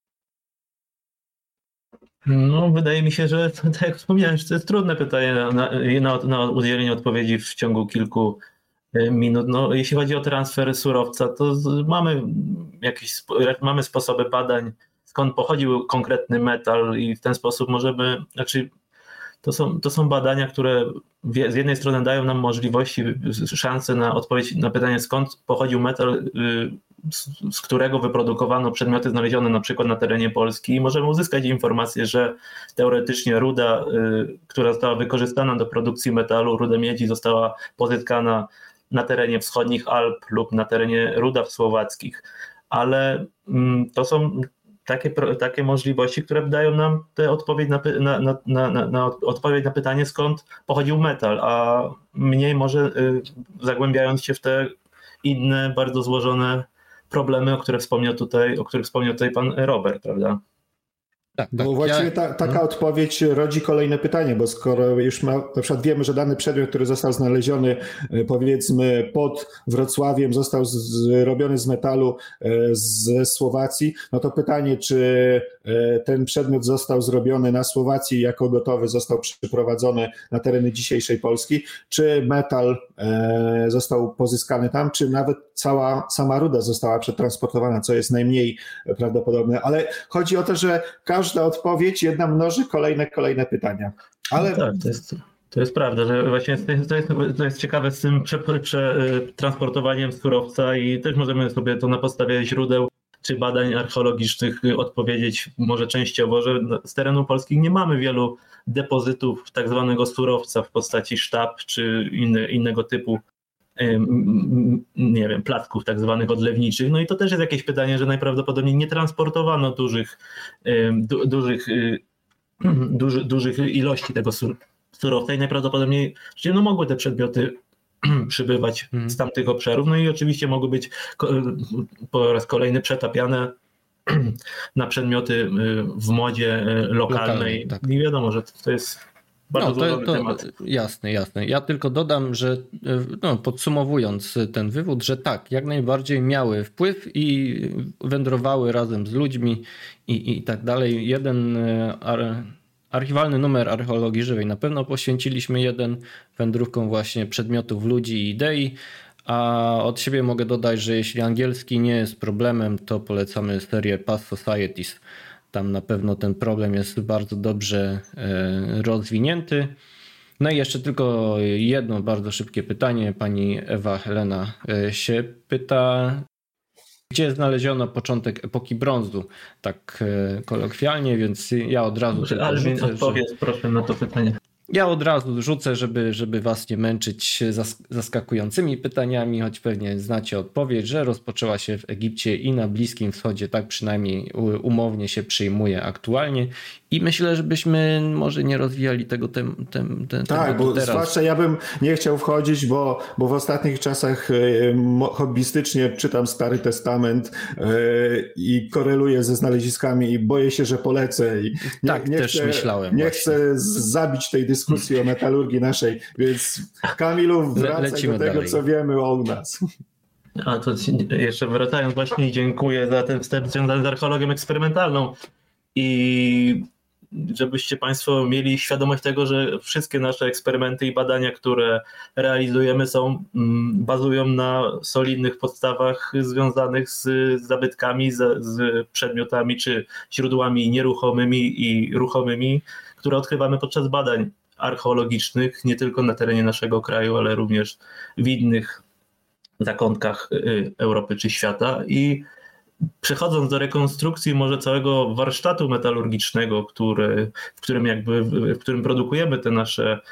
No, wydaje mi się, że tak jak wspomniałem, to jest trudne pytanie na, na, na udzielenie odpowiedzi w ciągu kilku minut. No, jeśli chodzi o transfer surowca, to mamy jakieś mamy sposoby badań, skąd pochodził konkretny metal i w ten sposób możemy, znaczy to są, to są badania, które z jednej strony dają nam możliwości, szanse na odpowiedź na pytanie, skąd pochodził metal, z, z którego wyprodukowano przedmioty znalezione na przykład na terenie Polski i możemy uzyskać informację, że teoretycznie ruda, która została wykorzystana do produkcji metalu, ruda miedzi została pozyskana na terenie wschodnich Alp lub na terenie Rudaw słowackich, ale to są takie, takie możliwości, które dają nam tę odpowiedź na, na, na, na, na odpowiedź na pytanie, skąd pochodził metal, a mniej może zagłębiając się w te inne, bardzo złożone problemy, o których wspomniał tutaj, o których wspomniał tutaj pan Robert, prawda? Tak, tak. Bo właściwie ta, taka hmm. odpowiedź rodzi kolejne pytanie, bo skoro już ma, na przykład wiemy, że dany przedmiot, który został znaleziony powiedzmy pod Wrocławiem, został zrobiony z metalu ze Słowacji, no to pytanie, czy ten przedmiot został zrobiony na Słowacji, jako gotowy został przyprowadzony na tereny dzisiejszej Polski, czy metal został pozyskany tam, czy nawet cała sama ruda została przetransportowana, co jest najmniej prawdopodobne, ale chodzi o to, że każda odpowiedź jedna mnoży kolejne, kolejne pytania. Ale... No tak, to jest, to jest prawda, że właśnie to jest, to jest ciekawe z tym przetransportowaniem surowca i też możemy sobie to na podstawie źródeł czy badań archeologicznych odpowiedzieć może częściowo, że z terenu Polski nie mamy wielu depozytów tak zwanego surowca w postaci sztab czy inne, innego typu nie wiem, placków tak zwanych odlewniczych. No i to też jest jakieś pytanie, że najprawdopodobniej nie transportowano dużych, du, dużych, duży, dużych ilości tego surowca i najprawdopodobniej no mogły te przedmioty przybywać z tamtych obszarów, no i oczywiście mogły być po raz kolejny przetapiane na przedmioty w modzie lokalnej. Tak. Nie wiadomo, że to jest bardzo no, to, to temat. Jasne, jasne. Ja tylko dodam, że no, podsumowując ten wywód, że tak, jak najbardziej miały wpływ i wędrowały razem z ludźmi i, i tak dalej. Jeden ar, archiwalny numer archeologii żywej na pewno poświęciliśmy, jeden wędrówką właśnie przedmiotów ludzi i idei, a od siebie mogę dodać, że jeśli angielski nie jest problemem, to polecamy serię Past Societies. Tam na pewno ten problem jest bardzo dobrze rozwinięty. No i jeszcze tylko jedno bardzo szybkie pytanie. Pani Ewa Helena się pyta, gdzie znaleziono początek epoki brązu? Tak kolokwialnie, więc ja od razu... Może Alwin odpowiedz, że... proszę na to pytanie. Ja od razu rzucę, żeby, żeby was nie męczyć zaskakującymi pytaniami, choć pewnie znacie odpowiedź, że rozpoczęła się w Egipcie i na Bliskim Wschodzie, tak przynajmniej umownie się przyjmuje aktualnie. I myślę, żebyśmy może nie rozwijali tego tem, tem, tem, tak, bo teraz. Zwłaszcza ja bym nie chciał wchodzić, bo, bo w ostatnich czasach hobbystycznie czytam Stary Testament i koreluję ze znaleziskami i boję się, że polecę. I nie, tak, nie też chcę, myślałem. Nie właśnie. chcę zabić tej dyskusji o metalurgii naszej, więc Kamilu, wracaj Lecimy do tego, dalej. Co wiemy o nas. A to jeszcze wracając właśnie, dziękuję za ten wstęp związany z archeologią eksperymentalną i żebyście Państwo mieli świadomość tego, że wszystkie nasze eksperymenty i badania, które realizujemy są, bazują na solidnych podstawach związanych z zabytkami, z, z przedmiotami czy źródłami nieruchomymi i ruchomymi, które odkrywamy podczas badań archeologicznych, nie tylko na terenie naszego kraju, ale również w innych zakątkach Europy czy świata. I przechodząc do rekonstrukcji może całego warsztatu metalurgicznego, który, w którym jakby w którym produkujemy te nasze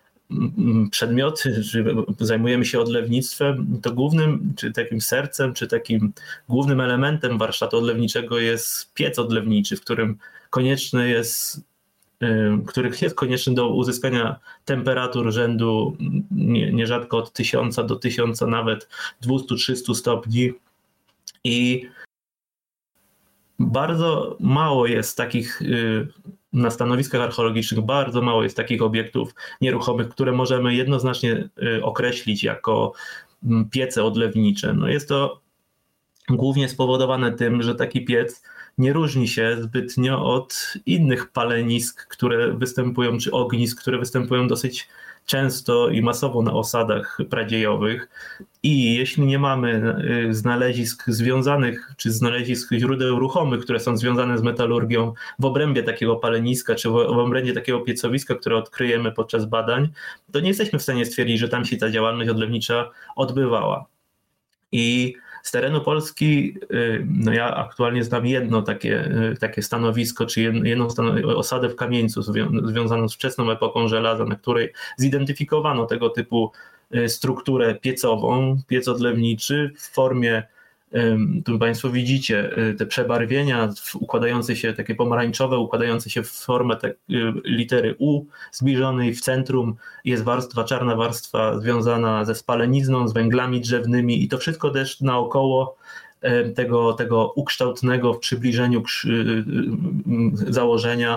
przedmioty, czy zajmujemy się odlewnictwem, to głównym, czy takim sercem, czy takim głównym elementem warsztatu odlewniczego jest piec odlewniczy, w którym konieczny jest których jest konieczny do uzyskania temperatur rzędu nie, nierzadko od tysiąca do tysiąca, nawet dwieście trzysta stopni. I bardzo mało jest takich na stanowiskach archeologicznych bardzo mało jest takich obiektów nieruchomych, które możemy jednoznacznie określić jako piece odlewnicze. No jest to głównie spowodowane tym, że taki piec nie różni się zbytnio od innych palenisk, które występują, czy ognisk, które występują dosyć często i masowo na osadach pradziejowych. I jeśli nie mamy znalezisk związanych, czy znalezisk źródeł ruchomych, które są związane z metalurgią w obrębie takiego paleniska, czy w obrębie takiego piecowiska, które odkryjemy podczas badań, to nie jesteśmy w stanie stwierdzić, że tam się ta działalność odlewnicza odbywała. I z terenu Polski, no ja aktualnie znam jedno takie, takie stanowisko, czy jedną osadę w Kamieńcu związaną z wczesną epoką żelaza, na której zidentyfikowano tego typu strukturę piecową, piec odlewniczy w formie, tu Państwo widzicie, te przebarwienia układające się, takie pomarańczowe, układające się w formę te, litery U, zbliżonej w centrum jest warstwa, czarna warstwa związana ze spalenizną, z węglami drzewnymi i to wszystko też naokoło tego, tego ukształtnego w przybliżeniu założenia.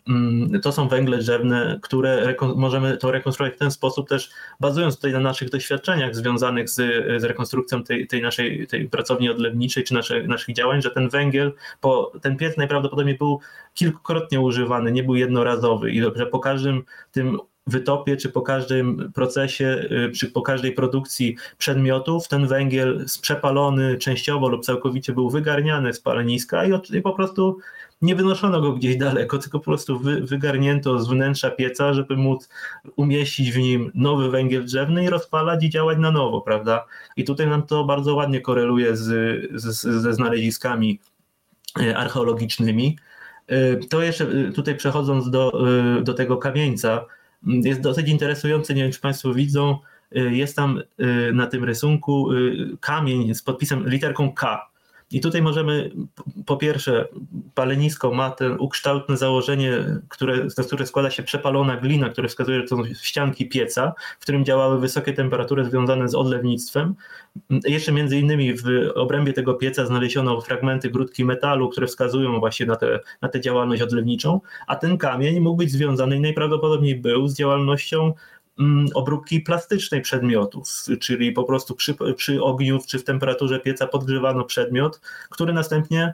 To są węgle drzewne, które możemy to rekonstruować w ten sposób też, bazując tutaj na naszych doświadczeniach związanych z, z rekonstrukcją tej, tej naszej tej pracowni odlewniczej czy nasze, naszych działań, że ten węgiel, po, ten piec najprawdopodobniej był kilkukrotnie używany, nie był jednorazowy i że po każdym tym wytopie, czy po każdym procesie, czy po każdej produkcji przedmiotów ten węgiel przepalony częściowo lub całkowicie był wygarniany z paleniska i, i po prostu nie wynoszono go gdzieś daleko, tylko po prostu wy, wygarnięto z wnętrza pieca, żeby móc umieścić w nim nowy węgiel drzewny i rozpalać i działać na nowo, prawda? I tutaj nam to bardzo ładnie koreluje z, z, ze znaleziskami archeologicznymi. To jeszcze tutaj przechodząc do, do tego kamieńca, jest dosyć interesujący, nie wiem czy Państwo widzą, jest tam na tym rysunku kamień z podpisem literką K. I tutaj możemy, po pierwsze, palenisko ma ten ukształtne założenie, które, z które składa się przepalona glina, które wskazuje, że to są ścianki pieca, w którym działały wysokie temperatury związane z odlewnictwem. Jeszcze między innymi w obrębie tego pieca znaleziono fragmenty grudki metalu, które wskazują właśnie na tę na tę działalność odlewniczą, a ten kamień mógł być związany i najprawdopodobniej był z działalnością obróbki plastycznej przedmiotów, czyli po prostu przy, przy ogniu czy w temperaturze pieca podgrzewano przedmiot, który następnie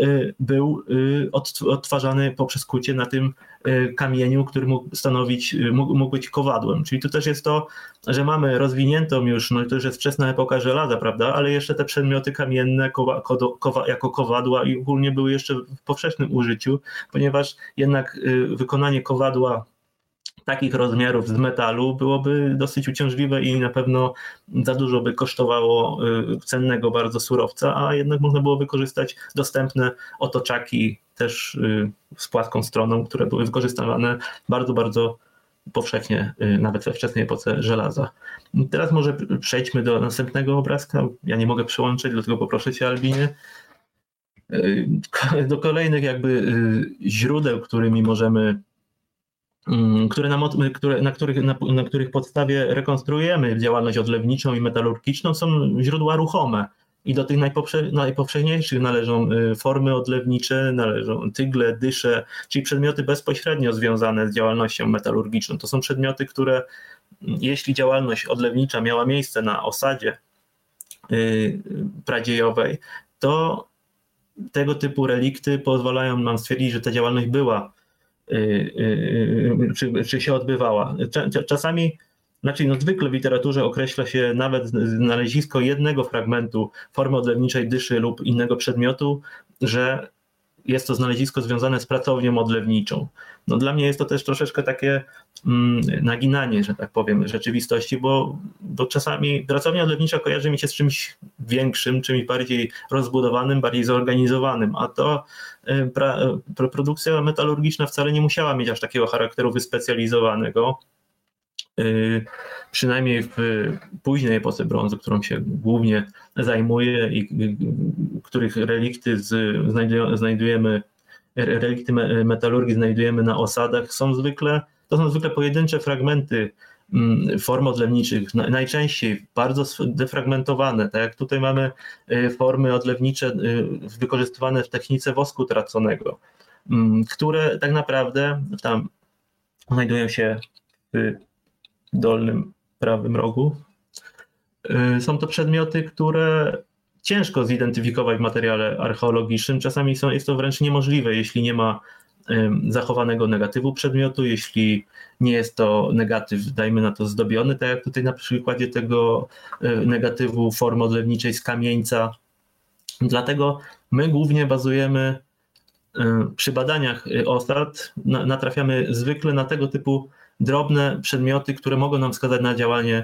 był odtwarzany poprzez kucie na tym kamieniu, który mógł stanowić, mógł, mógł być kowadłem. Czyli tu też jest to, że mamy rozwiniętą już, no to już jest wczesna epoka żelaza, prawda, ale jeszcze te przedmioty kamienne kowa, kowa, jako kowadła i ogólnie były jeszcze w powszechnym użyciu, ponieważ jednak wykonanie kowadła takich rozmiarów z metalu byłoby dosyć uciążliwe i na pewno za dużo by kosztowało cennego bardzo surowca, a jednak można było wykorzystać dostępne otoczaki też z płaską stroną, które były wykorzystywane bardzo, bardzo powszechnie nawet we wczesnej epoce żelaza. Teraz może przejdźmy do następnego obrazka. Ja nie mogę przełączyć, dlatego poproszę Cię, Albinie. Do kolejnych jakby źródeł, którymi możemy Które na, które, na, których, na, na których podstawie rekonstruujemy działalność odlewniczą i metalurgiczną, są źródła ruchome. I do tych najpowsze, najpowszechniejszych należą formy odlewnicze, należą tygle, dysze, czyli przedmioty bezpośrednio związane z działalnością metalurgiczną. To są przedmioty, które jeśli działalność odlewnicza miała miejsce na osadzie yy, pradziejowej, to tego typu relikty pozwalają nam stwierdzić, że ta działalność była Czy, czy się odbywała. Czasami, znaczy no zwykle w literaturze określa się nawet znalezisko jednego fragmentu formy odlewniczej dyszy lub innego przedmiotu, że jest to znalezisko związane z pracownią odlewniczą. No dla mnie jest to też troszeczkę takie mm, naginanie, że tak powiem, rzeczywistości, bo, bo czasami pracownia odlewnicza kojarzy mi się z czymś większym, czymś bardziej rozbudowanym, bardziej zorganizowanym, a to y, pra, y, produkcja metalurgiczna wcale nie musiała mieć aż takiego charakteru wyspecjalizowanego. Yy, przynajmniej w późnej epoce brązu, którą się głównie zajmuję i y, których relikty z, znajdują, znajdujemy, relikty metalurgii znajdujemy na osadach, są zwykle, to są zwykle pojedyncze fragmenty y, form odlewniczych, na, najczęściej bardzo defragmentowane, tak jak tutaj mamy y, formy odlewnicze y, wykorzystywane w technice wosku traconego. które tak naprawdę tam znajdują się w dolnym prawym rogu. Są to przedmioty, które ciężko zidentyfikować w materiale archeologicznym. Czasami są, jest to wręcz niemożliwe, jeśli nie ma zachowanego negatywu przedmiotu, jeśli nie jest to negatyw, dajmy na to, zdobiony, tak jak tutaj na przykładzie tego negatywu formy odlewniczej z kamieńca. Dlatego my głównie bazujemy przy badaniach osad, natrafiamy zwykle na tego typu drobne przedmioty, które mogą nam wskazać na działanie,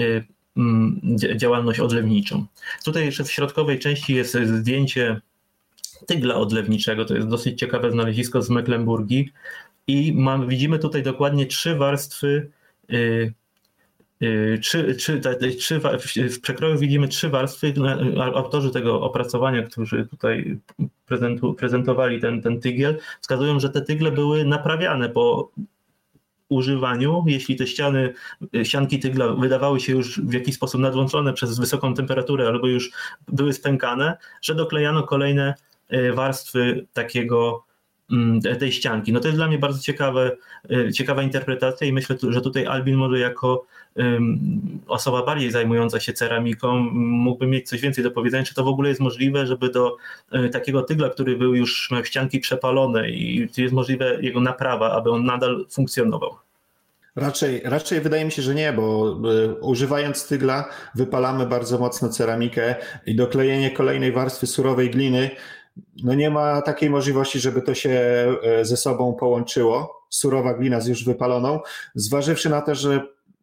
działalność odlewniczą. Tutaj jeszcze w środkowej części jest zdjęcie tygla odlewniczego, to jest dosyć ciekawe znalezisko z Mecklenburgii i mamy, widzimy tutaj dokładnie trzy warstwy, yy, yy, trzy, trzy, trzy, w przekroju widzimy trzy warstwy. Autorzy tego opracowania, którzy tutaj prezentu, prezentowali ten, ten tygiel, wskazują, że te tygle były naprawiane po używaniu, jeśli te ściany, ścianki tygla wydawały się już w jakiś sposób nadłączone przez wysoką temperaturę albo już były spękane, że doklejano kolejne warstwy takiego, tej ścianki. No to jest dla mnie bardzo ciekawe, ciekawa interpretacja i myślę, że tutaj Albin może jako osoba bardziej zajmująca się ceramiką mógłby mieć coś więcej do powiedzenia, czy to w ogóle jest możliwe, żeby do takiego tygla, który był już miał ścianki przepalone i czy jest możliwe jego naprawa, aby on nadal funkcjonował. Raczej, raczej wydaje mi się, że nie, bo używając tygla wypalamy bardzo mocno ceramikę i doklejenie kolejnej warstwy surowej gliny, no nie ma takiej możliwości, żeby to się ze sobą połączyło. Surowa glina z już wypaloną, zważywszy na to, że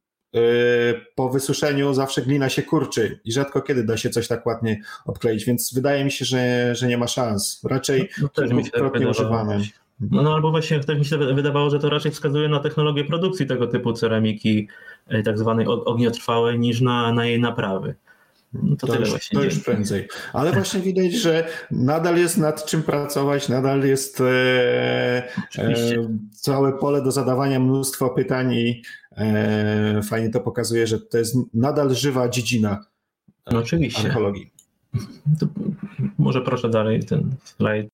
po wysuszeniu zawsze glina się kurczy i rzadko kiedy da się coś tak ładnie obkleić, więc wydaje mi się, że, że nie ma szans. Raczej no, też mi się kilkukrotnie używamy. No, no albo właśnie też mi się wydawało, że to raczej wskazuje na technologię produkcji tego typu ceramiki tak zwanej ogniotrwałej niż na, na jej naprawy. No to, to, tyle już, właśnie to już prędzej. Ale właśnie widać, że nadal jest nad czym pracować, nadal jest e, e, całe pole do zadawania mnóstwo pytań i e, fajnie to pokazuje, że to jest nadal żywa dziedzina no oczywiście. archeologii. To może proszę dalej ten slajd.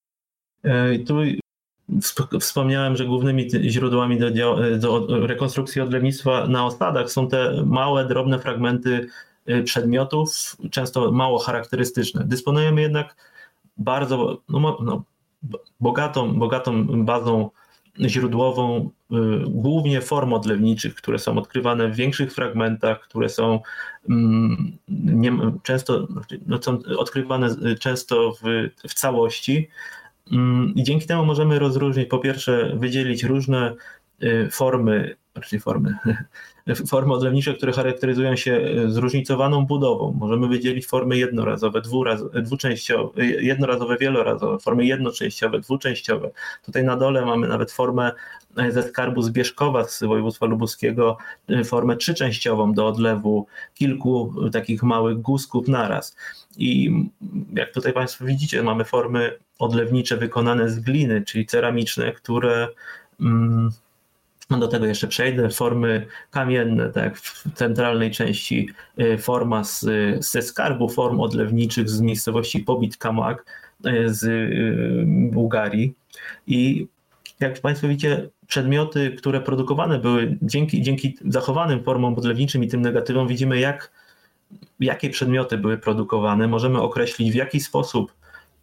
E, tu wspomniałem, że głównymi źródłami do, do rekonstrukcji odlewnictwa na osadach są te małe, drobne fragmenty przedmiotów, często mało charakterystyczne. Dysponujemy jednak bardzo no, no, bogatą, bogatą bazą źródłową, y, głównie form odlewniczych, które są odkrywane w większych fragmentach, które są, mm, nie, często, no, są odkrywane często w, w całości. Mm, I dzięki temu możemy rozróżnić, po pierwsze wydzielić różne y, formy, raczej formy, formy odlewnicze, które charakteryzują się zróżnicowaną budową. Możemy wydzielić formy jednorazowe, dwuraz, dwuczęściowe, jednorazowe, wielorazowe, formy jednoczęściowe, dwuczęściowe. Tutaj na dole mamy nawet formę ze skarbu z Bieszkowa z województwa lubuskiego, formę trzyczęściową do odlewu kilku takich małych guzków naraz. I jak tutaj Państwo widzicie, mamy formy odlewnicze wykonane z gliny, czyli ceramiczne, które mm, do tego jeszcze przejdę, formy kamienne, tak jak w centralnej części forma z, ze skarbu form odlewniczych z miejscowości Pobit Kamak z Bułgarii. I jak Państwo widzicie, przedmioty, które produkowane były dzięki, dzięki zachowanym formom odlewniczym i tym negatywom, widzimy jak, jakie przedmioty były produkowane. Możemy określić, w jaki sposób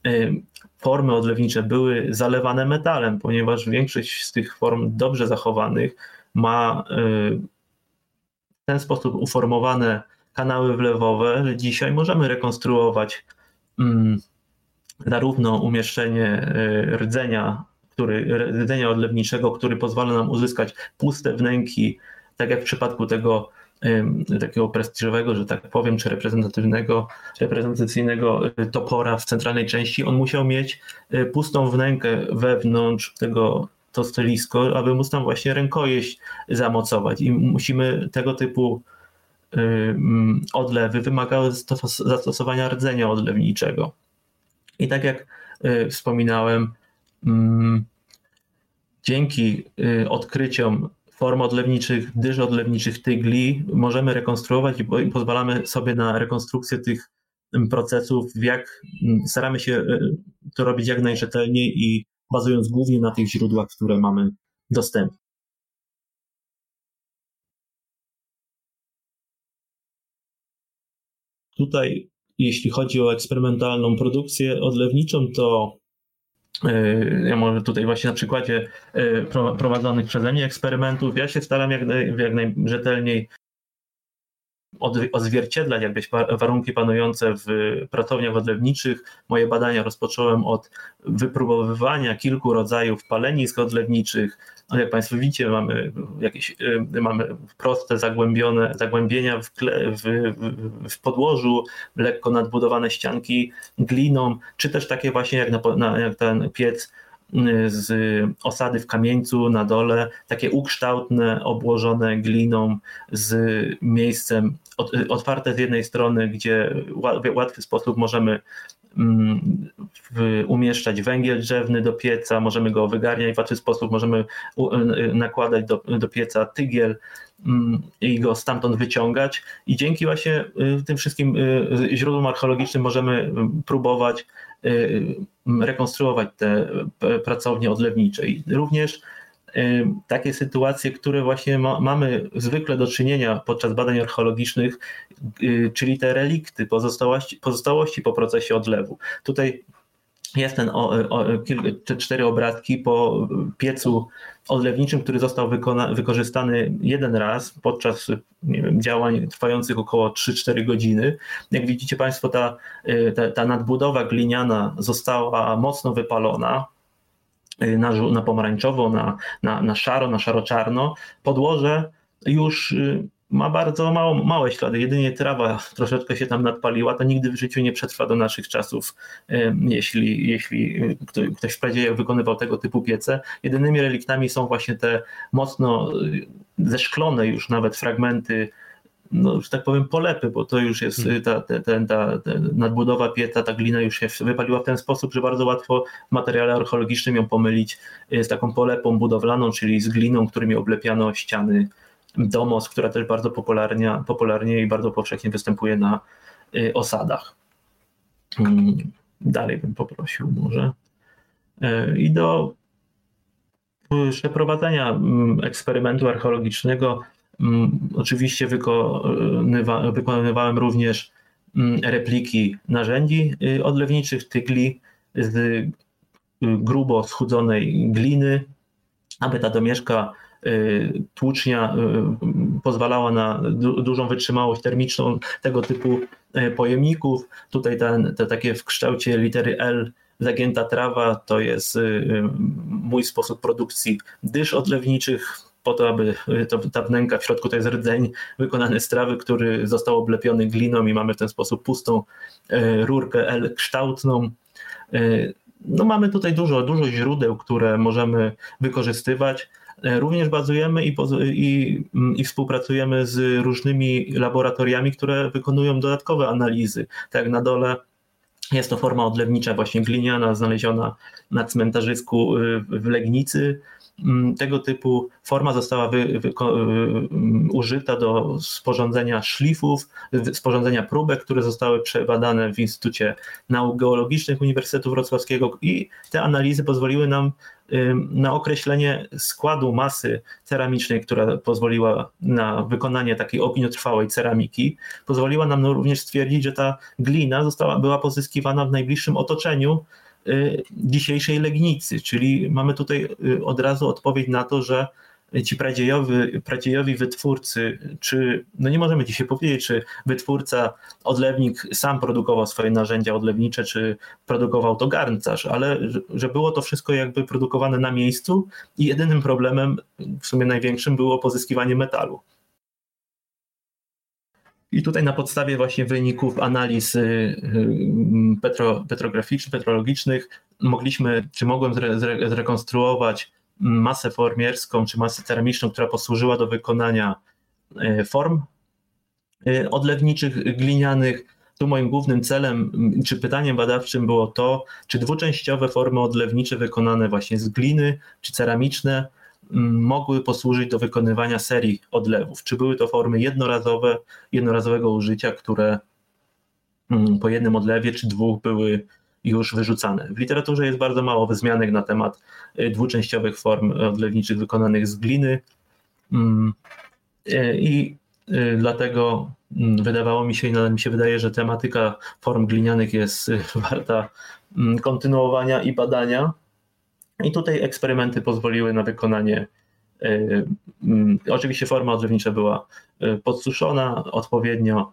formy odlewnicze były zalewane metalem, ponieważ większość z tych form dobrze zachowanych ma w ten sposób uformowane kanały wlewowe, że dzisiaj możemy rekonstruować zarówno umieszczenie rdzenia, który, rdzenia odlewniczego, który pozwala nam uzyskać puste wnęki, tak jak w przypadku tego takiego prestiżowego, że tak powiem, czy reprezentatywnego, reprezentacyjnego topora w centralnej części, on musiał mieć pustą wnękę wewnątrz tego to stylisko, aby móc tam właśnie rękojeść zamocować i musimy tego typu odlewy wymagały zastosowania rdzenia odlewniczego. I tak jak wspominałem, dzięki odkryciom form odlewniczych, dyż odlewniczych tygli możemy rekonstruować i pozwalamy sobie na rekonstrukcję tych procesów, jak staramy się to robić jak najrzetelniej i bazując głównie na tych źródłach, które mamy dostępne. Tutaj, jeśli chodzi o eksperymentalną produkcję odlewniczą, to ja może tutaj właśnie na przykładzie prowadzonych przeze mnie eksperymentów, ja się staram jak, naj, jak najrzetelniej odzwierciedlać jakieś warunki panujące w pracowniach odlewniczych. Moje badania rozpocząłem od wypróbowywania kilku rodzajów palenisk odlewniczych. No jak Państwo widzicie, mamy jakieś mamy proste zagłębione, zagłębienia w, kle, w, w, w podłożu, lekko nadbudowane ścianki gliną, czy też takie właśnie jak, na, na, jak ten piec z osady w kamieńcu na dole, takie ukształtne, obłożone gliną z miejscem otwarte z jednej strony, gdzie w łatwy sposób możemy umieszczać węgiel drzewny do pieca, możemy go wygarniać w łatwy sposób, możemy nakładać do, do pieca tygiel i go stamtąd wyciągać i dzięki właśnie tym wszystkim źródłom archeologicznym możemy próbować rekonstruować te pracownie odlewnicze. I również takie sytuacje, które właśnie ma, mamy zwykle do czynienia podczas badań archeologicznych, czyli te relikty, pozostałości, pozostałości po procesie odlewu. Tutaj jest ten o, o, te cztery obrazki po piecu odlewniczym, który został wykona, wykorzystany jeden raz podczas nie wiem, działań trwających około trzy cztery godziny. Jak widzicie Państwo, ta, ta, ta nadbudowa gliniana została mocno wypalona na, na pomarańczowo, na, na, na szaro, na szaro-czarno. Podłoże już ma bardzo mało, małe ślady, jedynie trawa troszeczkę się tam nadpaliła, to nigdy w życiu nie przetrwa do naszych czasów, jeśli, jeśli ktoś w pradziejach wykonywał tego typu piece. Jedynymi reliktami są właśnie te mocno zeszklone już nawet fragmenty, no, że tak powiem polepy, bo to już jest ta, ta, ta, ta nadbudowa pieca, ta glina już się wypaliła w ten sposób, że bardzo łatwo w materiale archeologicznym ją pomylić z taką polepą budowlaną, czyli z gliną, którymi oblepiano ściany domos, która też bardzo popularnie, popularnie i bardzo powszechnie występuje na osadach. Dalej bym poprosił może. I do przeprowadzenia eksperymentu archeologicznego oczywiście wykonywa, wykonywałem również repliki narzędzi odlewniczych, tygli z grubo schudzonej gliny, aby ta domieszka tłucznia pozwalała na du- dużą wytrzymałość termiczną tego typu pojemników. Tutaj ten, te takie w kształcie litery L zagięta trawa to jest mój sposób produkcji dysz odlewniczych, po to, aby to, ta wnęka w środku to jest rdzeń wykonany z trawy, który został oblepiony gliną i mamy w ten sposób pustą rurkę L kształtną. No mamy tutaj dużo, dużo źródeł, które możemy wykorzystywać. Również bazujemy i, i, i współpracujemy z różnymi laboratoriami, które wykonują dodatkowe analizy. Tak jak na dole jest to forma odlewnicza właśnie gliniana, znaleziona na cmentarzysku w Legnicy. Tego typu forma została wy, wy, użyta do sporządzenia szlifów, sporządzenia próbek, które zostały przebadane w Instytucie Nauk Geologicznych Uniwersytetu Wrocławskiego i te analizy pozwoliły nam na określenie składu masy ceramicznej, która pozwoliła na wykonanie takiej ogniotrwałej ceramiki. Pozwoliła nam również stwierdzić, że ta glina została, była pozyskiwana w najbliższym otoczeniu dzisiejszej Legnicy, czyli mamy tutaj od razu odpowiedź na to, że ci pradziejowi, pradziejowi wytwórcy, czy, no nie możemy dzisiaj powiedzieć, czy wytwórca, odlewnik sam produkował swoje narzędzia odlewnicze, czy produkował to garncarz, ale że było to wszystko jakby produkowane na miejscu i jedynym problemem, w sumie największym, było pozyskiwanie metalu. I tutaj na podstawie właśnie wyników analiz petro, petrograficznych, petrologicznych mogliśmy, czy mogłem zre, zre, zrekonstruować masę formierską, czy masę ceramiczną, która posłużyła do wykonania form odlewniczych glinianych. Tu moim głównym celem, czy pytaniem badawczym było to, czy dwuczęściowe formy odlewnicze wykonane właśnie z gliny, czy ceramiczne mogły posłużyć do wykonywania serii odlewów. Czy były to formy jednorazowe, jednorazowego użycia, które po jednym odlewie czy dwóch były już wyrzucane. W literaturze jest bardzo mało wzmianek na temat dwuczęściowych form odlewniczych wykonanych z gliny i dlatego wydawało mi się i nadal mi się wydaje, że tematyka form glinianych jest warta kontynuowania i badania. I tutaj eksperymenty pozwoliły na wykonanie. Oczywiście forma odlewnicza była podsuszona, odpowiednio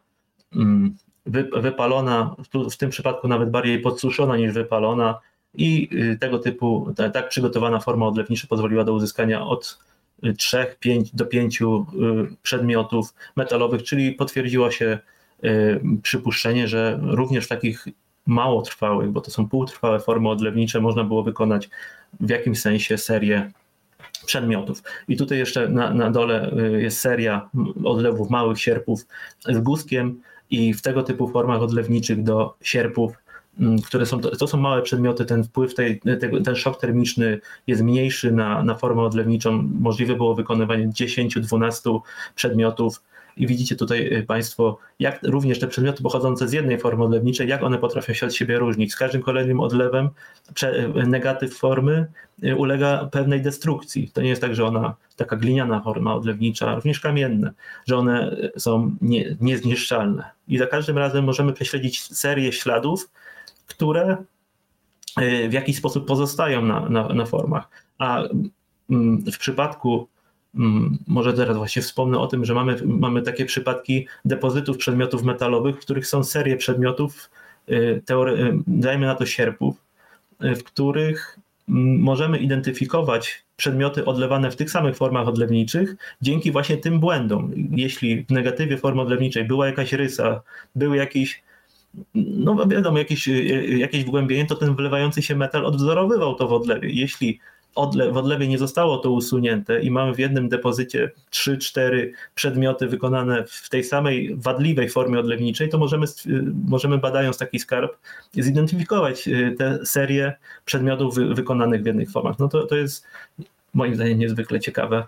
wypalona, w tym przypadku nawet bardziej podsuszona niż wypalona i tego typu, tak przygotowana forma odlewnicza pozwoliła do uzyskania od trzech do pięciu przedmiotów metalowych, czyli potwierdziło się przypuszczenie, że również w takich mało trwałych, bo to są półtrwałe formy odlewnicze, można było wykonać w jakimś sensie serię przedmiotów. I tutaj jeszcze na, na dole jest seria odlewów małych sierpów z guzkiem i w tego typu formach odlewniczych do sierpów, które są, to są małe przedmioty, ten wpływ, tej, ten szok termiczny jest mniejszy na, na formę odlewniczą. Możliwe było wykonywanie dziesięć do dwunastu przedmiotów i widzicie tutaj Państwo, jak również te przedmioty pochodzące z jednej formy odlewniczej, jak one potrafią się od siebie różnić. Z każdym kolejnym odlewem negatyw formy ulega pewnej destrukcji. To nie jest tak, że ona, taka gliniana forma odlewnicza, również kamienne, że one są nie, niezniszczalne. I za każdym razem możemy prześledzić serię śladów, które w jakiś sposób pozostają na, na, na formach. A w przypadku, może teraz właśnie wspomnę o tym, że mamy, mamy takie przypadki depozytów przedmiotów metalowych, w których są serie przedmiotów, teory, dajmy na to sierpów, w których możemy identyfikować przedmioty odlewane w tych samych formach odlewniczych dzięki właśnie tym błędom. Jeśli w negatywie formy odlewniczej była jakaś rysa, był jakiś no wiadomo, jakieś, jakieś wgłębienie, to ten wlewający się metal odwzorowywał to w odlewie. Jeśli odle, w odlewie nie zostało to usunięte i mamy w jednym depozycie trzy cztery przedmioty wykonane w tej samej wadliwej formie odlewniczej, to możemy, możemy badając taki skarb zidentyfikować tę serię przedmiotów wy, wykonanych w jednych formach. No to, to jest moim zdaniem niezwykle ciekawe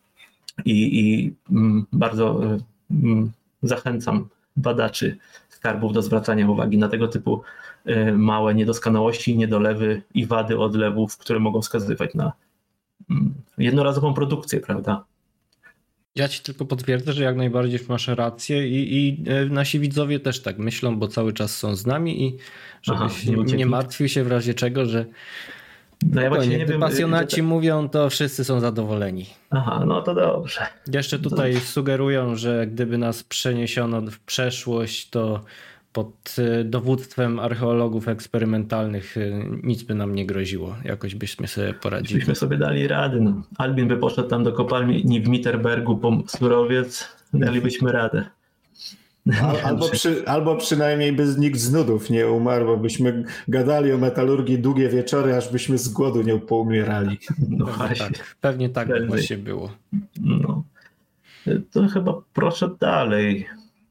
i, i mm, bardzo mm, zachęcam badaczy skarbów do zwracania uwagi na tego typu małe niedoskonałości, niedolewy i wady odlewów, które mogą wskazywać na jednorazową produkcję, prawda? Ja ci tylko potwierdzę, że jak najbardziej masz rację i, i nasi widzowie też tak myślą, bo cały czas są z nami i żebyś Aha, nie, nie martwił się w razie czego, że no ja właśnie nie nie gdy wiem, pasjonaci że... mówią, to wszyscy są zadowoleni. Aha, no to dobrze. Jeszcze tutaj dobrze. Sugerują, że gdyby nas przeniesiono w przeszłość, to pod dowództwem archeologów eksperymentalnych nic by nam nie groziło. Jakoś byśmy sobie poradzili. Byśmy sobie dali rady. No. Albin by poszedł tam do kopalni w Mitterbergu po surowiec, dalibyśmy radę. Al, albo, przy, albo przynajmniej by nikt z nudów nie umarł, bo byśmy gadali o metalurgii długie wieczory, aż byśmy z głodu nie poumierali. No pewnie tak, pewnie tak by właśnie było. No. To chyba proszę dalej.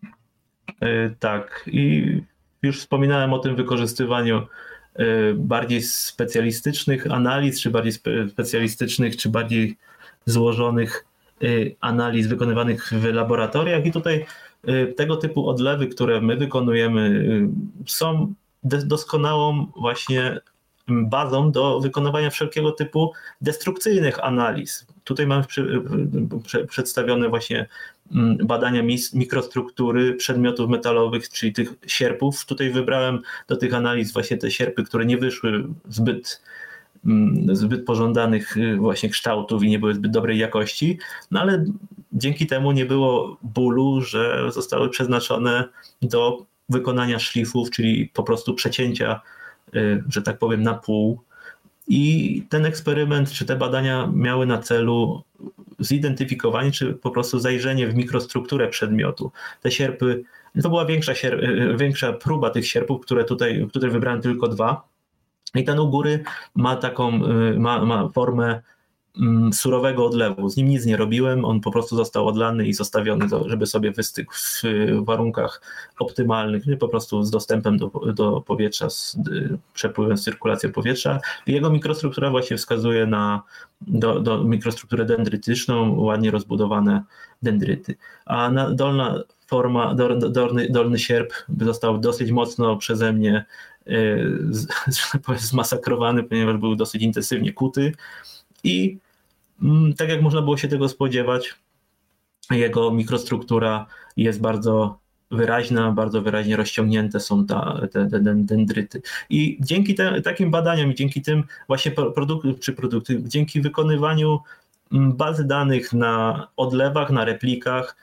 Tak, i już wspominałem o tym wykorzystywaniu bardziej specjalistycznych analiz, czy bardziej specjalistycznych, czy bardziej złożonych analiz wykonywanych w laboratoriach i tutaj tego typu odlewy, które my wykonujemy, są doskonałą właśnie bazą do wykonywania wszelkiego typu destrukcyjnych analiz. Tutaj mamy przedstawione właśnie badania mikrostruktury przedmiotów metalowych, czyli tych sierpów. Tutaj wybrałem do tych analiz właśnie te sierpy, które nie wyszły zbyt, zbyt pożądanych właśnie kształtów i nie były zbyt dobrej jakości, no ale dzięki temu nie było bólu, że zostały przeznaczone do wykonania szlifów, czyli po prostu przecięcia, że tak powiem, na pół. I ten eksperyment, czy te badania miały na celu zidentyfikowanie, czy po prostu zajrzenie w mikrostrukturę przedmiotu. Te sierpy, to była większa, sierp, większa próba tych sierpów, które tutaj, które wybrałem tylko dwa. I ten u góry ma taką, ma, ma formę surowego odlewu. Z nim nic nie robiłem, on po prostu został odlany i zostawiony, żeby sobie wystygł w warunkach optymalnych, po prostu z dostępem do, do powietrza, z przepływem, z cyrkulacją powietrza. Jego mikrostruktura właśnie wskazuje na do, do mikrostrukturę dendrytyczną, ładnie rozbudowane dendryty. A na dolna forma, dolny, dolny sierp został dosyć mocno przeze mnie zmasakrowany, ponieważ był dosyć intensywnie kuty i tak jak można było się tego spodziewać, jego mikrostruktura jest bardzo wyraźna, bardzo wyraźnie rozciągnięte są ta, te, te dendryty. I dzięki te, takim badaniom i dzięki tym właśnie produkty, czy produkty, dzięki wykonywaniu bazy danych na odlewach, na replikach,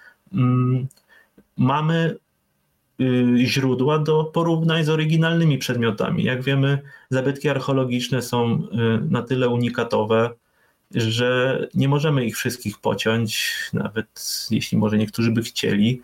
mamy źródła do porównań z oryginalnymi przedmiotami. Jak wiemy, zabytki archeologiczne są na tyle unikatowe, że nie możemy ich wszystkich pociąć, nawet jeśli może niektórzy by chcieli.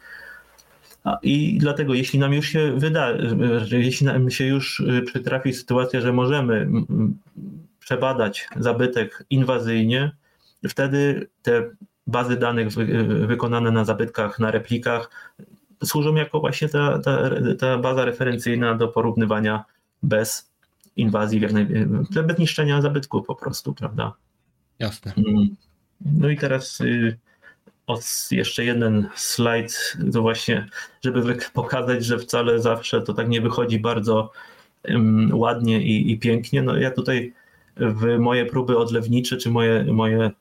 I dlatego, jeśli nam już się wyda, jeśli nam się już przytrafi sytuacja, że możemy przebadać zabytek inwazyjnie, wtedy te bazy danych wykonane na zabytkach, na replikach służą jako właśnie ta, ta, ta baza referencyjna do porównywania bez inwazji, bez niszczenia zabytków po prostu, prawda? Jasne. No i teraz jeszcze jeden slajd, to właśnie, żeby pokazać, że wcale zawsze to tak nie wychodzi bardzo ładnie i, i pięknie. No ja tutaj w moje próby odlewnicze, czy moje, moje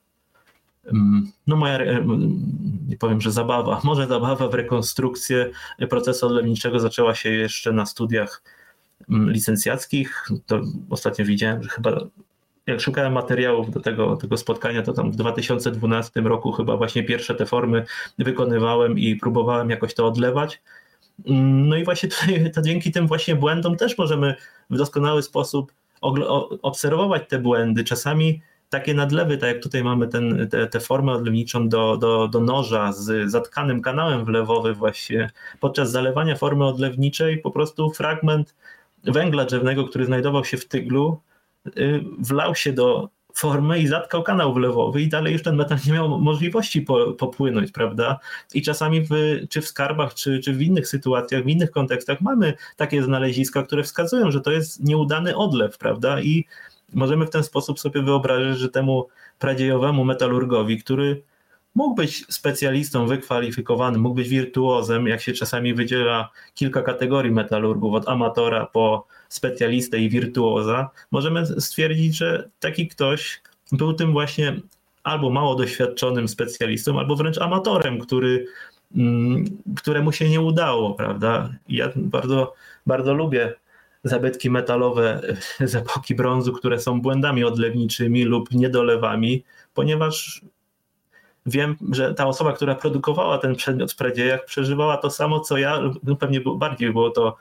no moja, nie powiem, że zabawa, może zabawa w rekonstrukcję procesu odlewniczego zaczęła się jeszcze na studiach licencjackich. To ostatnio widziałem, że chyba jak szukałem materiałów do tego, tego spotkania, to tam w dwa tysiące dwunastym roku chyba właśnie pierwsze te formy wykonywałem i próbowałem jakoś to odlewać. No i właśnie tutaj to dzięki tym właśnie błędom też możemy w doskonały sposób obserwować te błędy. Czasami takie nadlewy, tak jak tutaj mamy ten, te, tę formę odlewniczą do, do, do noża z zatkanym kanałem wlewowym właśnie, podczas zalewania formy odlewniczej po prostu fragment węgla drzewnego, który znajdował się w tyglu, wlał się do formy i zatkał kanał wlewowy i dalej już ten metal nie miał możliwości po, popłynąć, prawda? I czasami w, czy w skarbach, czy, czy w innych sytuacjach, w innych kontekstach mamy takie znaleziska, które wskazują, że to jest nieudany odlew, prawda? I możemy w ten sposób sobie wyobrazić, że temu pradziejowemu metalurgowi, który mógł być specjalistą wykwalifikowanym, mógł być wirtuozem, jak się czasami wydziela kilka kategorii metalurgów, od amatora po specjalistę i wirtuoza, możemy stwierdzić, że taki ktoś był tym właśnie albo mało doświadczonym specjalistą, albo wręcz amatorem, który, któremu się nie udało, prawda? Ja bardzo, bardzo lubię zabytki metalowe z epoki brązu, które są błędami odlewniczymi lub niedolewami, ponieważ wiem, że ta osoba, która produkowała ten przedmiot w pradziejach, przeżywała to samo, co ja, no pewnie było, bardziej było to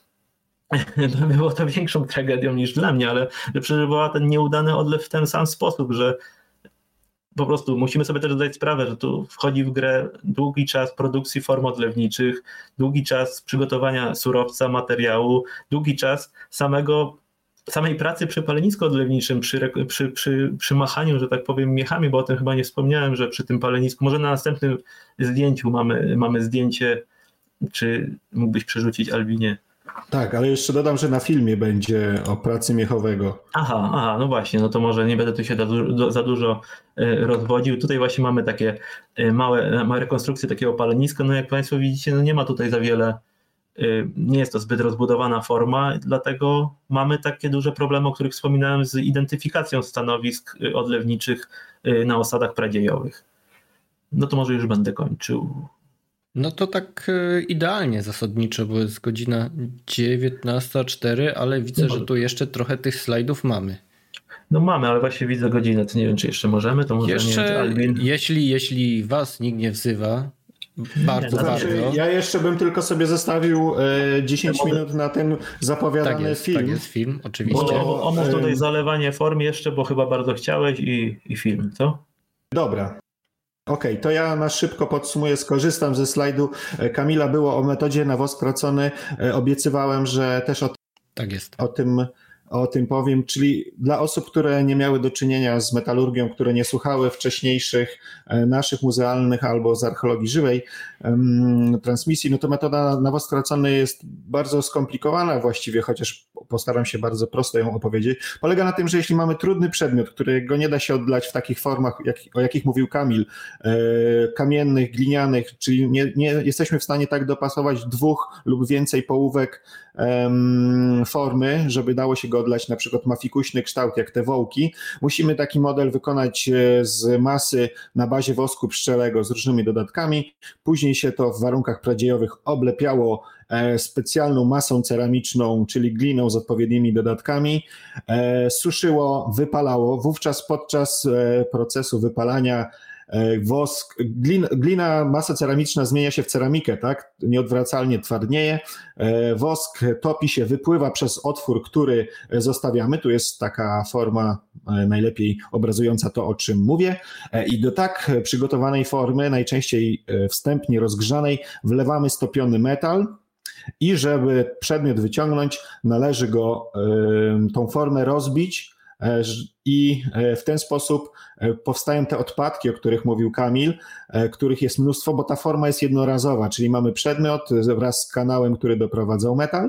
było to większą tragedią niż dla mnie, ale że przeżywała ten nieudany odlew w ten sam sposób, że po prostu musimy sobie też zdać sprawę, że tu wchodzi w grę długi czas produkcji form odlewniczych, długi czas przygotowania surowca, materiału, długi czas samego, samej pracy przy palenisku odlewniczym, przy, przy, przy, przy machaniu, że tak powiem, miechami, bo o tym chyba nie wspomniałem, że przy tym palenisku, może na następnym zdjęciu mamy, mamy zdjęcie, czy mógłbyś przerzucić, Albinie? Tak, ale jeszcze dodam, że na filmie będzie o pracy miechowego. Aha, aha, no właśnie, no to może nie będę tu się za dużo, za dużo rozwodził. Tutaj właśnie mamy takie małe, małe rekonstrukcje takiego paleniska. No jak Państwo widzicie, no nie ma tutaj za wiele, nie jest to zbyt rozbudowana forma, dlatego mamy takie duże problemy, o których wspominałem, z identyfikacją stanowisk odlewniczych na osadach pradziejowych. No to może już będę kończył. No to tak idealnie zasadniczo, bo jest godzina dziewiętnasta cztery, ale widzę, że tu jeszcze trochę tych slajdów mamy. No mamy, ale właśnie widzę godzinę, to nie wiem, czy jeszcze możemy, to może jeszcze, nie wiem, jeśli, jeśli was nikt nie wzywa, bardzo, to znaczy, bardzo. Ja jeszcze bym tylko sobie zostawił e, dziesięć może... minut na ten zapowiadany tak jest, film. Tak jest, film, oczywiście. Bo, omów tutaj zalewanie form jeszcze, bo chyba bardzo chciałeś i, i film, co? Dobra. Okej, okay, to ja na szybko podsumuję, skorzystam ze slajdu Kamila. Było o metodzie na wosk krocony. Obiecywałem, że też o, tak jest. o tym o tym powiem, czyli dla osób, które nie miały do czynienia z metalurgią, które nie słuchały wcześniejszych naszych muzealnych albo z archeologii żywej um, transmisji, no to metoda na wosk krocony jest bardzo skomplikowana właściwie, chociaż postaram się bardzo prosto ją opowiedzieć. Polega na tym, że jeśli mamy trudny przedmiot, którego nie da się oddać w takich formach, jak, o jakich mówił Kamil, e, kamiennych, glinianych, czyli nie, nie jesteśmy w stanie tak dopasować dwóch lub więcej połówek e, formy, żeby dało się go oddać, na przykład ma fikuśny kształt jak te wołki, musimy taki model wykonać z masy na bazie wosku pszczelego z różnymi dodatkami, później się to w warunkach pradziejowych oblepiało specjalną masą ceramiczną, czyli gliną z odpowiednimi dodatkami, suszyło, wypalało. Wówczas podczas procesu wypalania wosk, glina, glina, masa ceramiczna zmienia się w ceramikę, tak? Nieodwracalnie twardnieje. Wosk topi się, wypływa przez otwór, który zostawiamy. Tu jest taka forma najlepiej obrazująca to, o czym mówię. I do tak przygotowanej formy, najczęściej wstępnie rozgrzanej, wlewamy stopiony metal. I żeby przedmiot wyciągnąć, należy go, tą formę rozbić i w ten sposób powstają te odpadki, o których mówił Kamil, których jest mnóstwo, bo ta forma jest jednorazowa, czyli mamy przedmiot wraz z kanałem, który doprowadzał metal.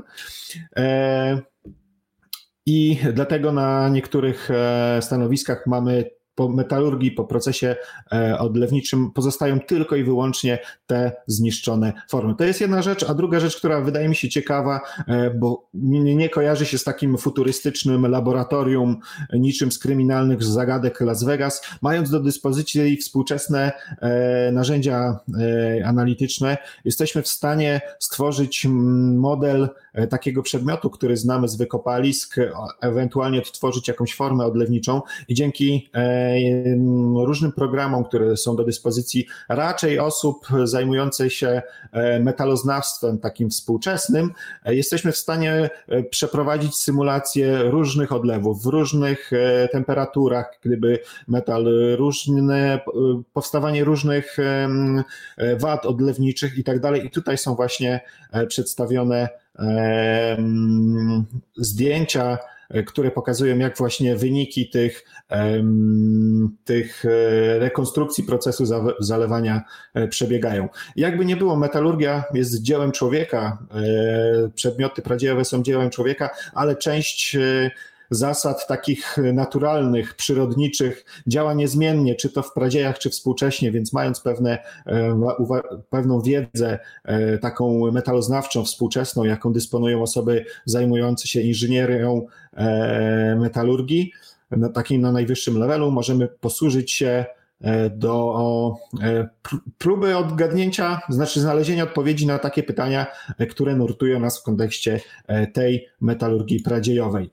I dlatego na niektórych stanowiskach mamy po metalurgii, po procesie odlewniczym pozostają tylko i wyłącznie te zniszczone formy. To jest jedna rzecz, a druga rzecz, która wydaje mi się ciekawa, bo nie kojarzy się z takim futurystycznym laboratorium, niczym z kryminalnych zagadek Las Vegas. Mając do dyspozycji współczesne narzędzia analityczne, jesteśmy w stanie stworzyć model takiego przedmiotu, który znamy z wykopalisk, ewentualnie odtworzyć jakąś formę odlewniczą i dzięki różnym programom, które są do dyspozycji raczej osób zajmujących się metaloznawstwem takim współczesnym, jesteśmy w stanie przeprowadzić symulację różnych odlewów w różnych temperaturach, gdyby metal, różne, powstawanie różnych wad odlewniczych i tak dalej. I tutaj są właśnie przedstawione zdjęcia, które pokazują, jak właśnie wyniki tych, tych rekonstrukcji procesu zalewania przebiegają. Jakby nie było, metalurgia jest dziełem człowieka, przedmioty pradziejowe są dziełem człowieka, ale część zasad takich naturalnych, przyrodniczych działa niezmiennie, czy to w pradziejach, czy współcześnie, więc mając pewne, pewną wiedzę taką metaloznawczą, współczesną, jaką dysponują osoby zajmujące się inżynierią metalurgii, na takim na najwyższym levelu, możemy posłużyć się do próby odgadnięcia, znaczy znalezienia odpowiedzi na takie pytania, które nurtują nas w kontekście tej metalurgii pradziejowej.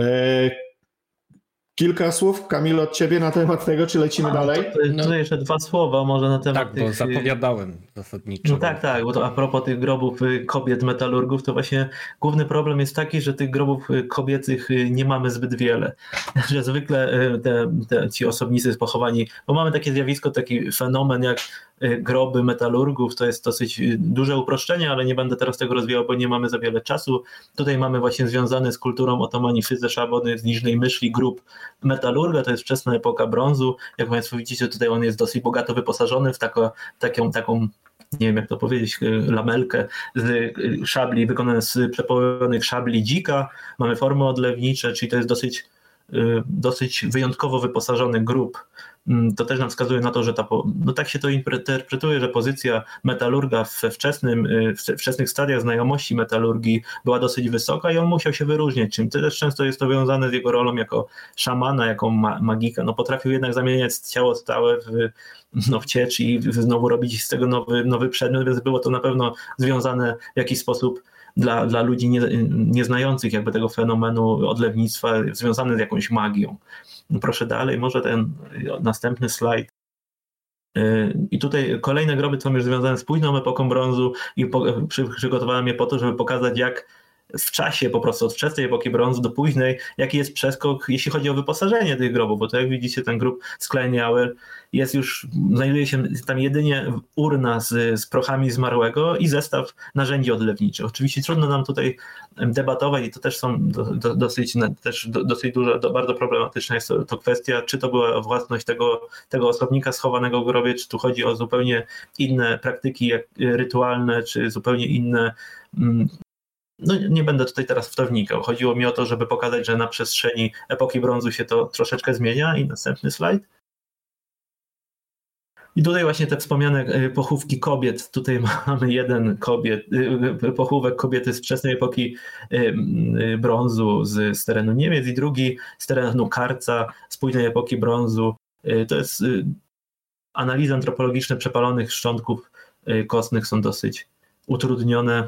Kilka słów, Kamil, od ciebie na temat tego, czy lecimy A, dalej? To, to, to jeszcze dwa słowa może na temat Tak, tych... bo zapowiadałem zasadniczo. No tak, tak, bo to a propos tych grobów kobiet metalurgów, to właśnie główny problem jest taki, że tych grobów kobiecych nie mamy zbyt wiele. Że zwykle te, te, ci osobnicy pochowani, bo mamy takie zjawisko, taki fenomen jak groby metalurgów, to jest dosyć duże uproszczenie, ale nie będę teraz tego rozwijał, bo nie mamy za wiele czasu. Tutaj mamy właśnie związany z kulturą otomani Fyze Szabony z Niżnej Myszli grób metalurga, to jest wczesna epoka brązu. Jak Państwo widzicie, tutaj on jest dosyć bogato wyposażony w taką, taką, taką nie wiem jak to powiedzieć, lamelkę z szabli, wykonane z przepołowanych szabli dzika. Mamy formy odlewnicze, czyli to jest dosyć, dosyć wyjątkowo wyposażony grób. To też nam wskazuje na to, że ta, no tak się to interpretuje, że pozycja metalurga we wczesnym, w wczesnych stadiach znajomości metalurgii była dosyć wysoka i on musiał się wyróżniać, czym też często jest to wiązane z jego rolą jako szamana, jako magika. No potrafił jednak zamieniać ciało stałe w, no, w ciecz i znowu robić z tego nowy, nowy przedmiot, więc było to na pewno związane w jakiś sposób dla, dla ludzi nie, nieznających jakby tego fenomenu odlewnictwa, związane z jakąś magią. Proszę dalej, może ten następny slajd. I tutaj kolejne groby są już związane z późną epoką brązu i przygotowałem je po to, żeby pokazać, jak w czasie po prostu od wczesnej epoki brązu do późnej, jaki jest przeskok, jeśli chodzi o wyposażenie tych grobów, bo to jak widzicie, ten grób Skleiniauer jest już, znajduje się tam jedynie urna z, z prochami zmarłego i zestaw narzędzi odlewniczych. Oczywiście trudno nam tutaj debatować i to też są do, do, dosyć, też do, dosyć dużo, do, bardzo problematyczna jest to, to kwestia, czy to była własność tego, tego osobnika schowanego w grobie, czy tu chodzi o zupełnie inne praktyki jak rytualne, czy zupełnie inne no nie będę tutaj teraz w to wnikał. Chodziło mi o to, żeby pokazać, że na przestrzeni epoki brązu się to troszeczkę zmienia. I następny slajd. I tutaj właśnie te wspomniane pochówki kobiet. Tutaj mamy jeden kobiet, pochówek kobiety z wczesnej epoki brązu z, z terenu Niemiec i drugi z terenu Karca z późnej epoki brązu. To jest analizy antropologiczne przepalonych szczątków kostnych są dosyć utrudnione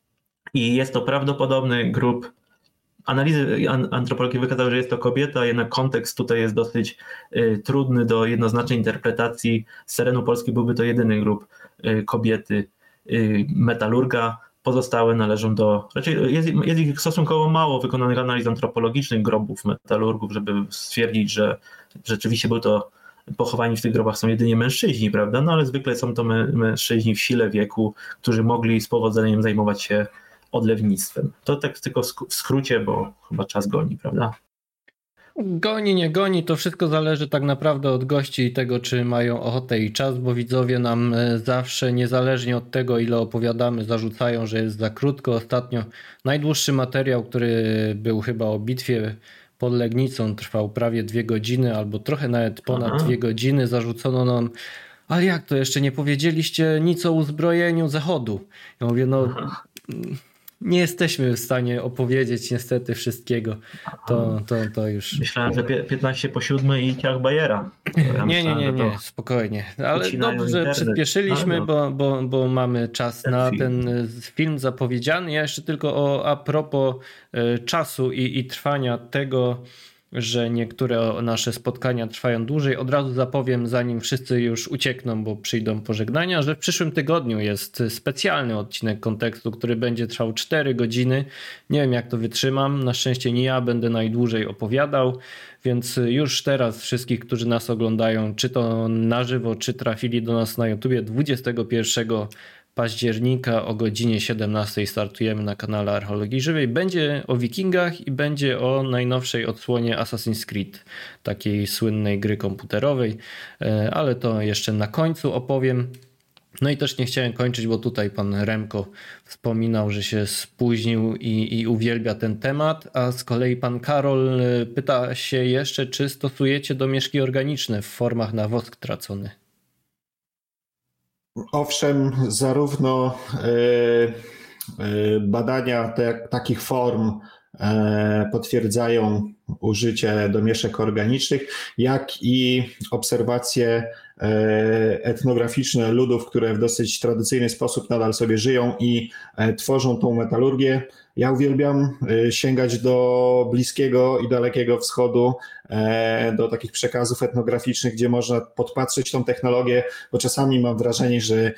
i jest to prawdopodobny grup. Analizy antropologii wykazały, że jest to kobieta, jednak kontekst tutaj jest dosyć y, trudny do jednoznacznej interpretacji. Z terenu Polski byłby to jedyny grup y, kobiety y, metalurga. Pozostałe należą do... Raczej jest, jest ich stosunkowo mało wykonanych analiz antropologicznych grobów metalurgów, żeby stwierdzić, że rzeczywiście był to pochowani w tych grobach są jedynie mężczyźni, prawda? No ale zwykle są to mężczyźni w sile wieku, którzy mogli z powodzeniem zajmować się odlewnictwem. To tak tylko w skrócie, bo chyba czas goni, prawda? Goni, nie goni, to wszystko zależy tak naprawdę od gości i tego, czy mają ochotę i czas, bo widzowie nam zawsze, niezależnie od tego, ile opowiadamy, zarzucają, że jest za krótko. Ostatnio najdłuższy materiał, który był chyba o bitwie pod Legnicą, trwał prawie dwie godziny, albo trochę nawet ponad Aha. dwie godziny. Zarzucono nam, ale jak to, jeszcze nie powiedzieliście nic o uzbrojeniu Zachodu? Ja mówię, no... Aha. Nie jesteśmy w stanie opowiedzieć niestety wszystkiego. To, to, to już... Myślałem, że piętnaście po siódmej i ciach Bajera. Ja nie, nie, nie, nie, spokojnie. Ale dobrze, że przyspieszyliśmy, no. bo, bo, bo mamy czas ten na film. ten film zapowiedziany. Ja jeszcze tylko o, a propos czasu i, i trwania tego, że niektóre nasze spotkania trwają dłużej. Od razu zapowiem, zanim wszyscy już uciekną, bo przyjdą pożegnania, że w przyszłym tygodniu jest specjalny odcinek Kontekstu, który będzie trwał cztery godziny. Nie wiem, jak to wytrzymam. Na szczęście nie ja będę najdłużej opowiadał, więc już teraz wszystkich, którzy nas oglądają, czy to na żywo, czy trafili do nas na YouTubie, dwudziestego pierwszego października o godzinie siedemnastej startujemy na kanale Archeologii Żywej. Będzie o wikingach i będzie o najnowszej odsłonie Assassin's Creed, takiej słynnej gry komputerowej, ale to jeszcze na końcu opowiem. No i też nie chciałem kończyć, bo tutaj pan Remko wspominał, że się spóźnił i, i uwielbia ten temat, a z kolei pan Karol pyta się jeszcze, czy stosujecie domieszki organiczne w formach na wosk tracony. Owszem, zarówno badania te, takich form potwierdzają użycie domieszek organicznych, jak i obserwacje etnograficzne ludów, które w dosyć tradycyjny sposób nadal sobie żyją i tworzą tą metalurgię. Ja uwielbiam sięgać do Bliskiego i Dalekiego Wschodu, do takich przekazów etnograficznych, gdzie można podpatrzeć tą technologię, bo czasami mam wrażenie, że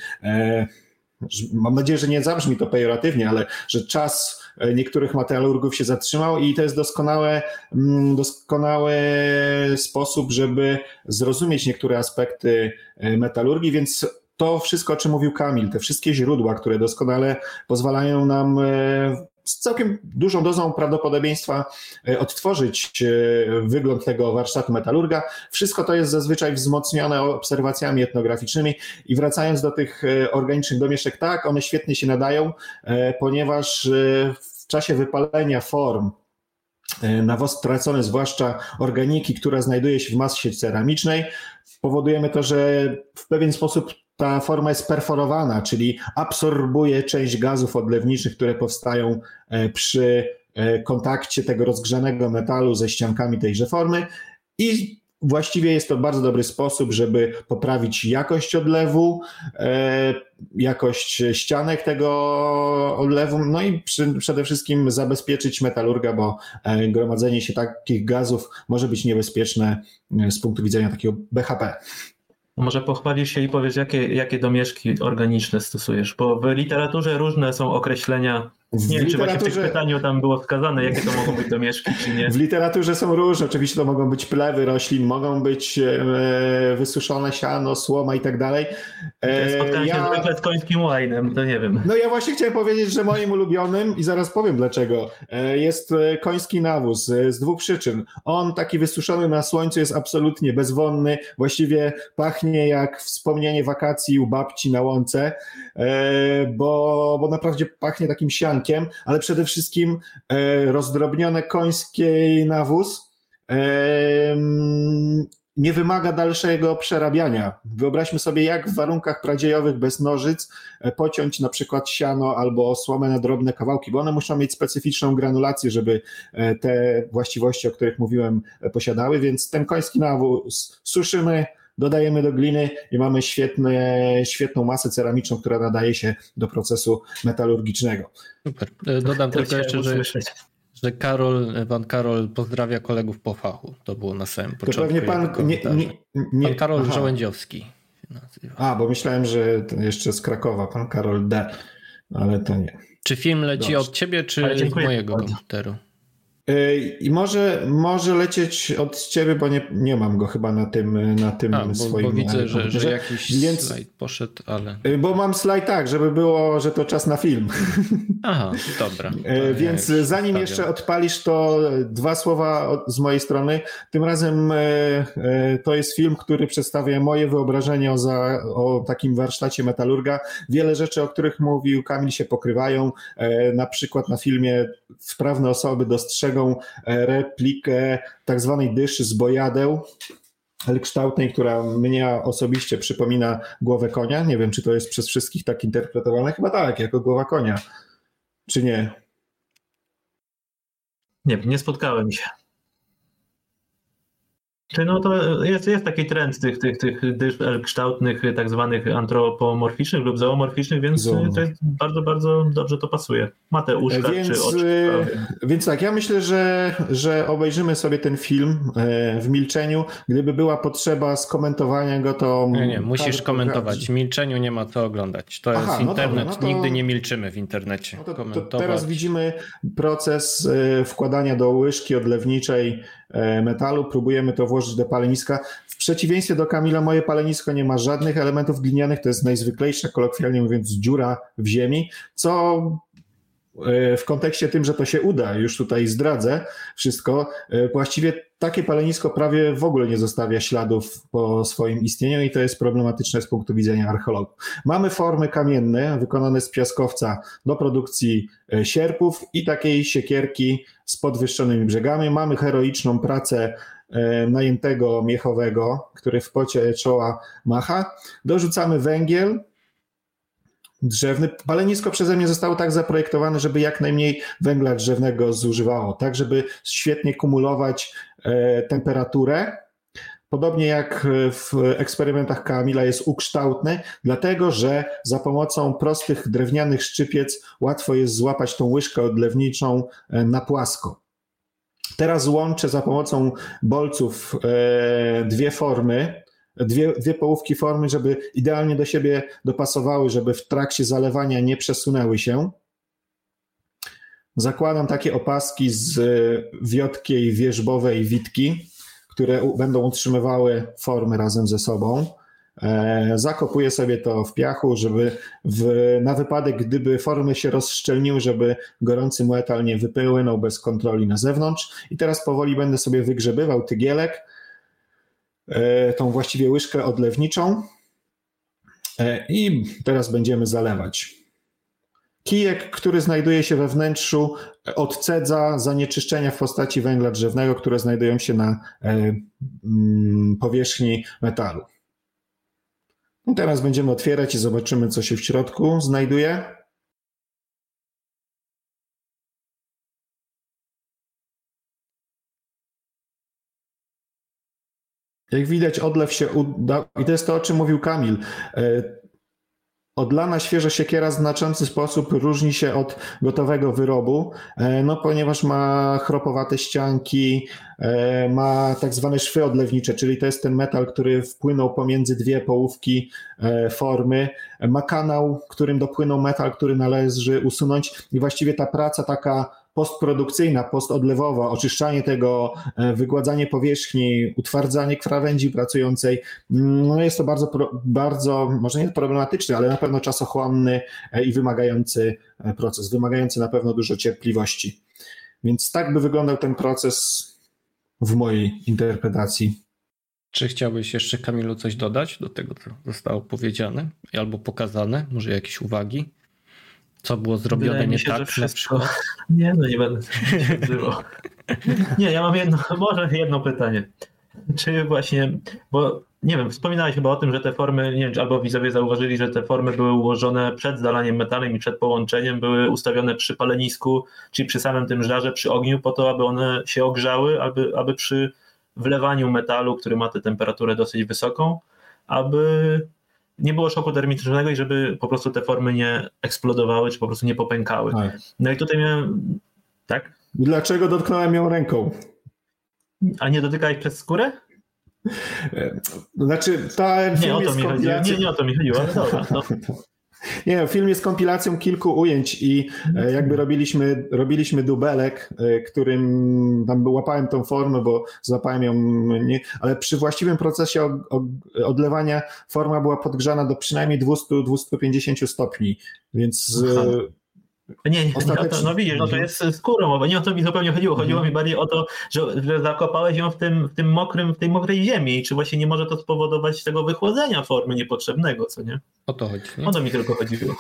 mam nadzieję, że nie zabrzmi to pejoratywnie, ale że czas niektórych metalurgów się zatrzymał i to jest doskonały, doskonały sposób, żeby zrozumieć niektóre aspekty metalurgii, więc to wszystko, o czym mówił Kamil, te wszystkie źródła, które doskonale pozwalają nam z całkiem dużą dozą prawdopodobieństwa odtworzyć wygląd tego warsztatu metalurga. Wszystko to jest zazwyczaj wzmocnione obserwacjami etnograficznymi i wracając do tych organicznych domieszek, tak, one świetnie się nadają, ponieważ w czasie wypalenia form na wosk tracony, zwłaszcza organiki, która znajduje się w masie ceramicznej, powodujemy to, że w pewien sposób ta forma jest perforowana, czyli absorbuje część gazów odlewniczych, które powstają przy kontakcie tego rozgrzanego metalu ze ściankami tejże formy i właściwie jest to bardzo dobry sposób, żeby poprawić jakość odlewu, jakość ścianek tego odlewu, no i przy, przede wszystkim zabezpieczyć metalurga, bo gromadzenie się takich gazów może być niebezpieczne z punktu widzenia takiego B H P. Może pochwalisz się i powiesz, jakie, jakie domieszki organiczne stosujesz, bo w literaturze różne są określenia. Nie wiem, czy właśnie w tym pytaniu tam było wskazane, jakie to mogą być domieszki, czy nie. W literaturze są różne, oczywiście to mogą być plewy roślin, mogą być e, wysuszone siano, słoma i tak dalej. E, Spotkałem ja... się zwykle z końskim łajnem, to nie wiem. No ja właśnie chciałem powiedzieć, że moim ulubionym, i zaraz powiem dlaczego, jest koński nawóz z dwóch przyczyn. On taki wysuszony na słońcu jest absolutnie bezwonny, właściwie pachnie jak wspomnienie wakacji u babci na łące, e, bo, bo naprawdę pachnie takim siankiem. węgiem, ale przede wszystkim rozdrobnione koński nawóz nie wymaga dalszego przerabiania. Wyobraźmy sobie, jak w warunkach pradziejowych bez nożyc pociąć na przykład siano albo słomę na drobne kawałki, bo one muszą mieć specyficzną granulację, żeby te właściwości, o których mówiłem, posiadały, więc ten koński nawóz suszymy, dodajemy do gliny i mamy świetne, świetną masę ceramiczną, która nadaje się do procesu metalurgicznego. Super. Dodam to tylko jeszcze, że, że Karol, pan Karol pozdrawia kolegów po fachu. To było na samym początku. To pewnie pan, nie, nie, nie, pan Karol aha. Żołędziowski. A, bo myślałem, że jeszcze z Krakowa, pan Karol D., ale to nie. Czy film leci Dobrze. od ciebie, czy z mojego komputeru? I może, może lecieć od ciebie, bo nie, nie mam go chyba na tym, na tym A, bo, swoim... Bo widzę, że, że jakiś Więc, slajd poszedł, ale... Bo mam slajd tak, żeby było, że to czas na film. Aha, dobra. Więc ja zanim stawiam. jeszcze odpalisz, to dwa słowa z mojej strony. Tym razem to jest film, który przedstawia moje wyobrażenie o, za, o takim warsztacie metalurga. Wiele rzeczy, o których mówił Kamil, się pokrywają. Na przykład na filmie wprawne osoby dostrzegają replikę tak zwanej dyszy z bojadeł, ale kształtnej, która mnie osobiście przypomina głowę konia. Nie wiem, czy to jest przez wszystkich tak interpretowane. Chyba tak, jako głowa konia. Czy nie? Nie, nie spotkałem się. No to jest, jest taki trend tych, tych, tych dysz kształtnych, tak zwanych antropomorficznych lub zoomorficznych, więc Zoom. to jest bardzo, bardzo dobrze to pasuje. Ma te uszka więc, czy oczy. Więc tak, ja myślę, że, że obejrzymy sobie ten film w milczeniu. Gdyby była potrzeba skomentowania go, to... Nie, nie, musisz komentować. W milczeniu nie ma co oglądać. To Aha, jest internet. No dobra, no to... Nigdy nie milczymy w internecie. No to, to teraz widzimy proces wkładania do łyżki odlewniczej metalu. Próbujemy to włożyć do paleniska. W przeciwieństwie do Kamila, moje palenisko nie ma żadnych elementów glinianych, to jest najzwyklejsza, kolokwialnie mówiąc, dziura w ziemi, co w kontekście tym, że to się uda, już tutaj zdradzę wszystko, właściwie takie palenisko prawie w ogóle nie zostawia śladów po swoim istnieniu i to jest problematyczne z punktu widzenia archeologów. Mamy formy kamienne wykonane z piaskowca do produkcji sierpów i takiej siekierki z podwyższonymi brzegami. Mamy heroiczną pracę najętego miechowego, który w pocie czoła macha. Dorzucamy węgiel drzewny. Palenisko przeze mnie zostało tak zaprojektowane, żeby jak najmniej węgla drzewnego zużywało, tak żeby świetnie kumulować temperaturę. Podobnie jak w eksperymentach Kamila jest ukształtny, dlatego że za pomocą prostych drewnianych szczypiec łatwo jest złapać tą łyżkę odlewniczą na płasko. Teraz łączę za pomocą bolców dwie formy, dwie, dwie połówki formy, żeby idealnie do siebie dopasowały, żeby w trakcie zalewania nie przesunęły się. Zakładam takie opaski z wiotkiej wierzbowej witki, które będą utrzymywały formy razem ze sobą. Zakopuję sobie to w piachu, żeby w, na wypadek, gdyby formy się rozszczelniły, żeby gorący metal nie wypłynął bez kontroli na zewnątrz. I teraz powoli będę sobie wygrzebywał tygielek, tą właściwie łyżkę odlewniczą i teraz będziemy zalewać. Kijek, który znajduje się we wnętrzu, odcedza zanieczyszczenia w postaci węgla drzewnego, które znajdują się na powierzchni metalu. I teraz będziemy otwierać i zobaczymy, co się w środku znajduje. Jak widać, odlew się udał i to jest to, o czym mówił Kamil. Odlana świeża siekiera w znaczący sposób różni się od gotowego wyrobu, no ponieważ ma chropowate ścianki, ma tak zwane szwy odlewnicze, czyli to jest ten metal, który wpłynął pomiędzy dwie połówki formy, ma kanał, którym dopłynął metal, który należy usunąć i właściwie ta praca taka postprodukcyjna, postodlewowa, oczyszczanie tego, wygładzanie powierzchni, utwardzanie krawędzi pracującej, no jest to bardzo, bardzo, może nie problematyczny, ale na pewno czasochłonny i wymagający proces, wymagający na pewno dużo cierpliwości. Więc tak by wyglądał ten proces w mojej interpretacji. Czy chciałbyś jeszcze, Kamilu, coś dodać do tego, co zostało powiedziane albo pokazane? Może jakieś uwagi? Co było zrobione nie się, tak wszystko... na przykład? Nie, no nie będę się odzywał. Nie, ja mam jedno, może jedno pytanie. Czy właśnie, bo nie wiem, wspominałeś chyba o tym, że te formy, nie wiem, albo widzowie zauważyli, że te formy były ułożone przed zalaniem metalem i przed połączeniem, były ustawione przy palenisku, czyli przy samym tym żarze, przy ogniu, po to, aby one się ogrzały, aby, aby przy wlewaniu metalu, który ma tę temperaturę dosyć wysoką, aby nie było szoku termicznego i żeby po prostu te formy nie eksplodowały, czy po prostu nie popękały. Tak. No i tutaj miałem... Tak? Dlaczego dotknąłem ją ręką? A nie dotykałeś przez skórę? Znaczy, ta film nie, o to jest mi chodziło. Nie, nie o to mi chodziło, ale dobra. No. Nie, film jest kompilacją kilku ujęć i jakby robiliśmy, robiliśmy dubelek, którym tam łapałem tą formę, bo złapałem ją, nie, ale przy właściwym procesie odlewania forma była podgrzana do przynajmniej dwieście do dwustu pięćdziesięciu stopni, więc... Aha. Nie, nie, nie o to, no widzisz, no to jest skórą mowa, nie o to mi zupełnie chodziło, chodziło mhm. mi bardziej o to, że, że zakopałeś ją w tym, w tym mokrym, w tej mokrej ziemi i czy właśnie nie może to spowodować tego wychłodzenia formy niepotrzebnego, co nie? O to chodzi. Nie? O to mi tylko chodziło.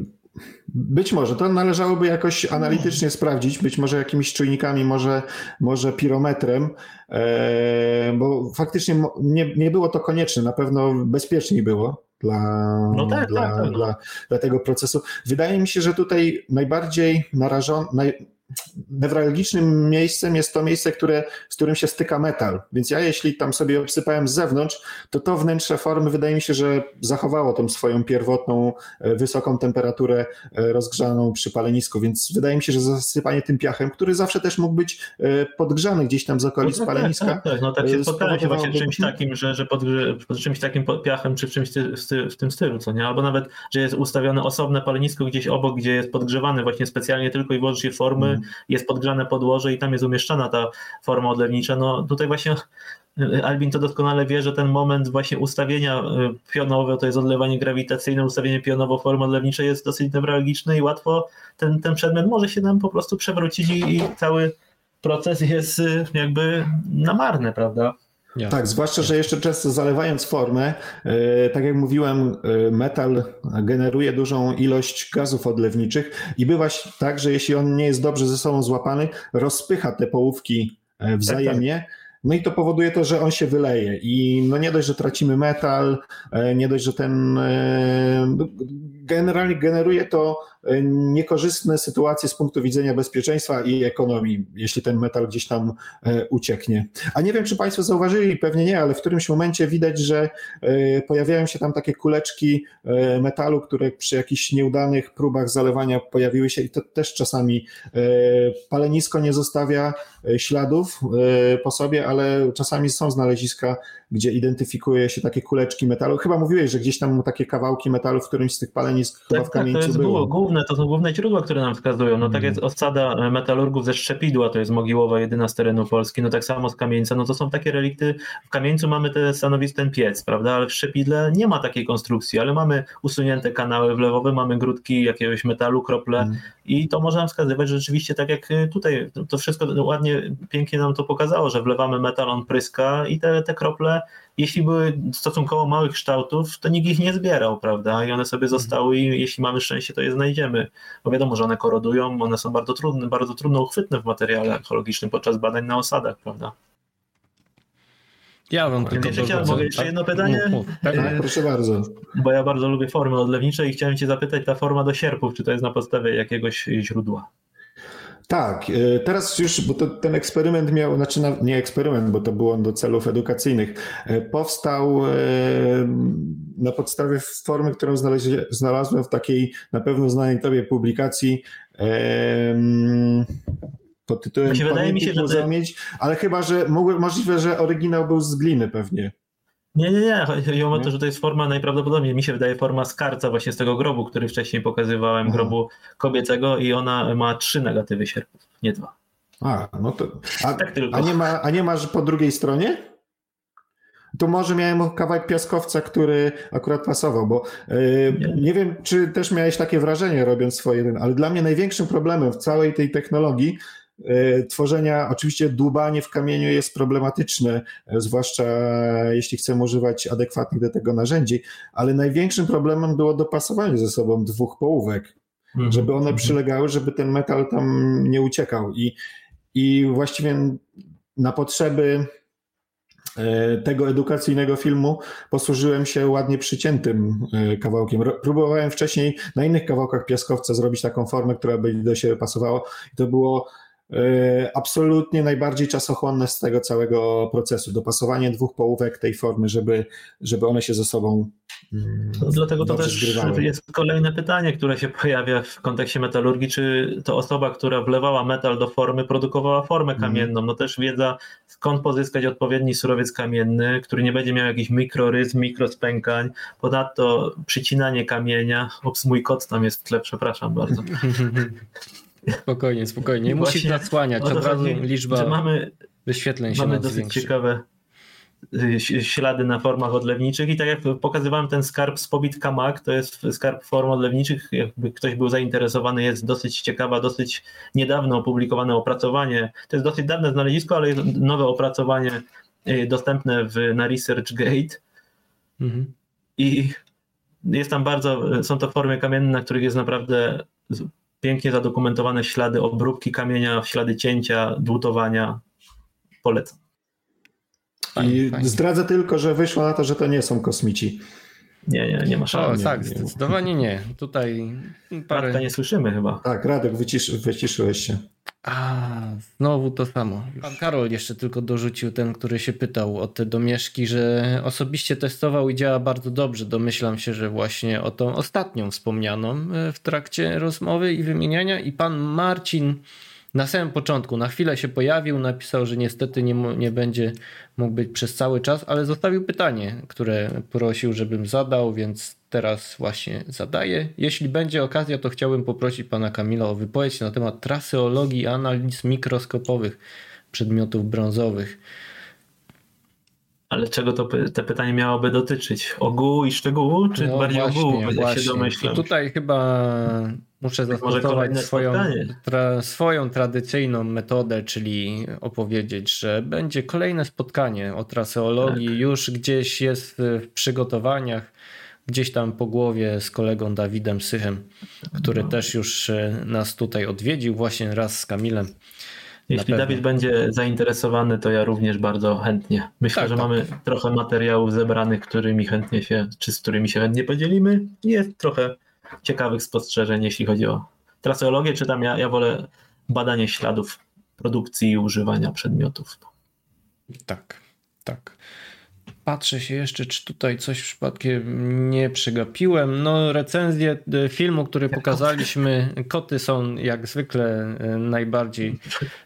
Być może, to należałoby jakoś analitycznie sprawdzić, być może jakimiś czujnikami, może, może pirometrem, e, bo faktycznie nie, nie było to konieczne, na pewno bezpieczniej było. Dla, no tak, dla, tak, tak, dla, dla tego procesu. Wydaje mi się, że tutaj najbardziej narażony, naj, newralgicznym miejscem jest to miejsce, które, z którym się styka metal. Więc ja jeśli tam sobie obsypałem z zewnątrz, to to wnętrze formy wydaje mi się, że zachowało tą swoją pierwotną, wysoką temperaturę rozgrzaną przy palenisku, więc wydaje mi się, że zasypanie tym piachem, który zawsze też mógł być podgrzany gdzieś tam z okolic no tak, paleniska. Tak, tak, no tak się spotkałem się właśnie z czymś takim, że, że pod, pod czymś takim piachem, czy w czymś ty, w tym stylu, co nie? Albo nawet, że jest ustawione osobne palenisko gdzieś obok, gdzie jest podgrzewany właśnie specjalnie tylko i wyłącznie formy, hmm. jest podgrzane podłoże i tam jest umieszczana ta forma odlewnicza. No tutaj właśnie Albin to doskonale wie, że ten moment właśnie ustawienia pionowo, to jest odlewanie grawitacyjne, ustawienie pionowo formy odlewniczej jest dosyć newralgiczne i łatwo ten, ten przedmiot może się nam po prostu przewrócić i, i cały proces jest jakby na marne, prawda? Ja. Tak, zwłaszcza, że jeszcze często zalewając formę, yy, tak jak mówiłem, yy, metal generuje dużą ilość gazów odlewniczych i bywa tak, że jeśli on nie jest dobrze ze sobą złapany, rozpycha te połówki wzajemnie. Tak, tak. No i to powoduje to, że on się wyleje i no nie dość, że tracimy metal, nie dość, że ten generalnie generuje to niekorzystne sytuacje z punktu widzenia bezpieczeństwa i ekonomii, jeśli ten metal gdzieś tam ucieknie. A nie wiem, czy Państwo zauważyli, pewnie nie, ale w którymś momencie widać, że pojawiają się tam takie kuleczki metalu, które przy jakichś nieudanych próbach zalewania pojawiły się i to też czasami palenisko nie zostawia śladów po sobie, ale czasami są znaleziska, gdzie identyfikuje się takie kuleczki metalu. Chyba mówiłeś, że gdzieś tam takie kawałki metalu w którymś z tych palenisk chyba tak, w kamieńcu tak, to jest było. Główne, to są główne źródła, które nam wskazują. No tak jest osada metalurgów ze Szczepidła, to jest Mogiłowa, jedyna z terenu Polski, no tak samo z Kamieńca, no to są takie relikty. W Kamieńcu mamy te stanowisko, ten piec, prawda, ale w Szczepidle nie ma takiej konstrukcji, ale mamy usunięte kanały wlewowe, mamy grudki jakiegoś metalu, krople hmm. i to może nam wskazywać, że rzeczywiście tak jak tutaj, to wszystko ładnie, pięknie nam to pokazało, że wlewamy metal, on pryska i te, te krople, jeśli były stosunkowo małych kształtów, to nikt ich nie zbierał, prawda? I one sobie zostały i jeśli mamy szczęście, to je znajdziemy. Bo wiadomo, że one korodują, one są bardzo trudne, bardzo trudno uchwytne w materiale archeologicznym podczas badań na osadach, prawda? Ja wam tylko jeszcze chciałem, mogę jeszcze jedno pytanie? Mów, mów. Tak, proszę bardzo. Bo ja bardzo lubię formy odlewnicze i chciałem cię zapytać, ta forma do sierpów, czy to jest na podstawie jakiegoś źródła? Tak, teraz już, bo to, ten eksperyment miał, znaczy nie eksperyment, bo to było do celów edukacyjnych, powstał na podstawie formy, którą znalazłem w takiej na pewno znanej tobie publikacji pod tytułem się wydaje mi się, że Muzeum Miedzi, ale chyba, że możliwe, że oryginał był z gliny pewnie. Nie, nie, nie. Chodzi o to, że to jest forma najprawdopodobniej, mi się wydaje, forma skarca właśnie z tego grobu, który wcześniej pokazywałem, Aha. grobu kobiecego i ona ma trzy negatywy sierpów, nie dwa. A, no to... A, tak tylko. A nie ma, a nie masz po drugiej stronie? Tu może miałem kawałek piaskowca, który akurat pasował, bo yy, nie. nie wiem, czy też miałeś takie wrażenie robiąc swoje, ale dla mnie największym problemem w całej tej technologii tworzenia, oczywiście dłubanie w kamieniu jest problematyczne, zwłaszcza jeśli chcemy używać adekwatnych do tego narzędzi, ale największym problemem było dopasowanie ze sobą dwóch połówek. mhm. żeby one przylegały, żeby ten metal tam nie uciekał. I, i właściwie na potrzeby tego edukacyjnego filmu posłużyłem się ładnie przyciętym kawałkiem. Próbowałem wcześniej na innych kawałkach piaskowca zrobić taką formę, która by do siebie pasowała. I to było absolutnie najbardziej czasochłonne z tego całego procesu. Dopasowanie dwóch połówek tej formy, żeby, żeby one się ze sobą no, dlatego to też zgrywały. Jest kolejne pytanie, które się pojawia w kontekście metalurgii, czy to osoba, która wlewała metal do formy, produkowała formę kamienną. No też wiedza, skąd pozyskać odpowiedni surowiec kamienny, który nie będzie miał jakichś mikrorys, mikrospękań. Ponadto przycinanie kamienia. Ops, mój kot tam jest w tle, przepraszam bardzo. Spokojnie, spokojnie. Musisz zasłaniać. Od razu liczba mamy, wyświetleń się mamy dosyć zwiększy. Ciekawe ślady na formach odlewniczych i tak jak pokazywałem ten skarb Spobit Kamak, to jest skarb form odlewniczych, jakby ktoś był zainteresowany, jest dosyć ciekawa, dosyć niedawno opublikowane opracowanie, to jest dosyć dawne znalezisko, ale jest nowe opracowanie dostępne w, na ResearchGate mhm. i jest tam bardzo, są to formy kamienne, na których jest naprawdę pięknie zadokumentowane ślady obróbki kamienia, ślady cięcia, dłutowania. Polecam. Fajnie, I fajnie. Zdradzę tylko, że wyszło na to, że to nie są kosmici. Nie, nie, nie ma szans. O, tak, nie, zdecydowanie nie. Tutaj parę... Radka nie słyszymy chyba. Tak, Radek, wycisz, wyciszyłeś się. A, znowu to samo. Pan Karol jeszcze tylko dorzucił, ten, który się pytał o te domieszki, że osobiście testował i działa bardzo dobrze. Domyślam się, że właśnie o tą ostatnią wspomnianą w trakcie rozmowy i wymieniania. I pan Marcin na samym początku, na chwilę się pojawił, napisał, że niestety nie, nie będzie mógł być przez cały czas, ale zostawił pytanie, które prosił, żebym zadał, więc teraz właśnie zadaję. Jeśli będzie okazja, to chciałbym poprosić pana Kamila o wypowiedź na temat traseologii i analiz mikroskopowych przedmiotów brązowych. Ale czego to te pytanie miałoby dotyczyć? Ogółu i szczegółu, czy no bardziej właśnie, ogółu? Właśnie. Się domyślam. I tutaj chyba muszę zastosować swoją, tra, swoją tradycyjną metodę, czyli opowiedzieć, że będzie kolejne spotkanie o traseologii. Tak. Już gdzieś jest w przygotowaniach, gdzieś tam po głowie z kolegą Dawidem Sychem, który no. też już nas tutaj odwiedził właśnie raz z Kamilem. Jeśli Dawid będzie zainteresowany, to ja również bardzo chętnie. Myślę, tak, że tak. mamy trochę materiałów zebranych, którymi chętnie się, czy z którymi się chętnie podzielimy. Jest trochę ciekawych spostrzeżeń, jeśli chodzi o traseologię, czy tam ja, ja wolę badanie śladów produkcji i używania przedmiotów. Tak, tak. Patrzę się jeszcze, czy tutaj coś przypadkiem nie przegapiłem. No, recenzję filmu, który pokazaliśmy. Koty są jak zwykle najbardziej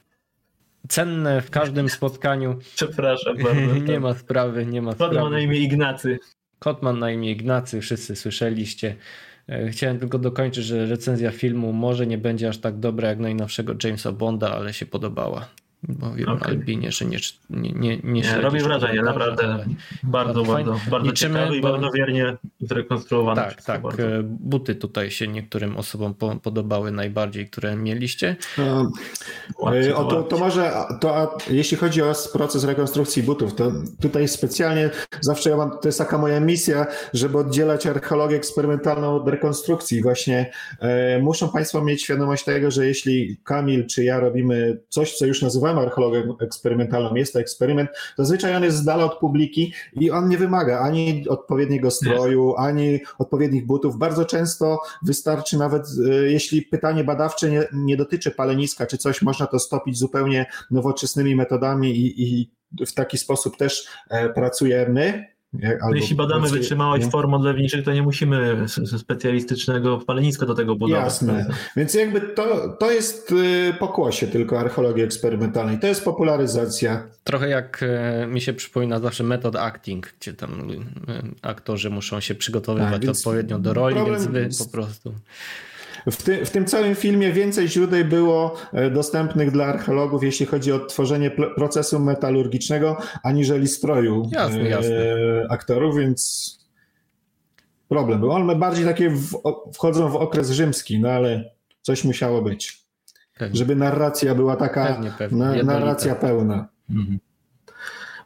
cenne w każdym spotkaniu. Przepraszam bardzo. Nie ma sprawy, nie ma sprawy. Kot ma na imię Ignacy. Kot ma na imię Ignacy, wszyscy słyszeliście. Chciałem tylko dokończyć, że recenzja filmu może nie będzie aż tak dobra jak najnowszego Jamesa Bonda, ale się podobała. Bo wiem, okay. Albinie, że nie nie, nie, nie, nie robi wrażenie, to, naprawdę ale, bardzo, bardzo, bardzo, bardzo liczymy, ciekawy i bo... bardzo wiernie zrekonstruowany. Tak, tak. Bardzo. Buty tutaj się niektórym osobom po, podobały najbardziej, które mieliście. Um, ładnie, o, to, to może, to, a, jeśli chodzi o proces rekonstrukcji butów, to tutaj specjalnie zawsze ja mam, to jest taka moja misja, żeby oddzielać archeologię eksperymentalną od rekonstrukcji. Właśnie e, muszą Państwo mieć świadomość tego, że jeśli Kamil czy ja robimy coś, co już nazywamy archeologią eksperymentalną, jest to eksperyment, zazwyczaj on jest z dala od publiki i on nie wymaga ani odpowiedniego stroju, ani odpowiednich butów. Bardzo często wystarczy nawet, jeśli pytanie badawcze nie, nie dotyczy paleniska czy coś, można to stopić zupełnie nowoczesnymi metodami i, i w taki sposób też pracujemy. Albo jeśli badamy pracuje, wytrzymałość nie? form odlewniczych, to nie musimy specjalistycznego paleniska do tego budować. Jasne. Więc jakby to, to jest pokłosie tylko archeologii eksperymentalnej. To jest popularyzacja. Trochę jak mi się przypomina zawsze method acting, gdzie tam aktorzy muszą się przygotowywać tak, odpowiednio do roli, więc wy po prostu... W, ty, w tym całym filmie więcej źródeł było dostępnych dla archeologów, jeśli chodzi o tworzenie procesu metalurgicznego, aniżeli stroju jasne, jasne. aktorów, więc problem był. One bardziej takie w, wchodzą w okres rzymski, no ale coś musiało być. Pewnie. Żeby narracja była taka, pewnie, pewnie. Na, narracja pełna. Mhm.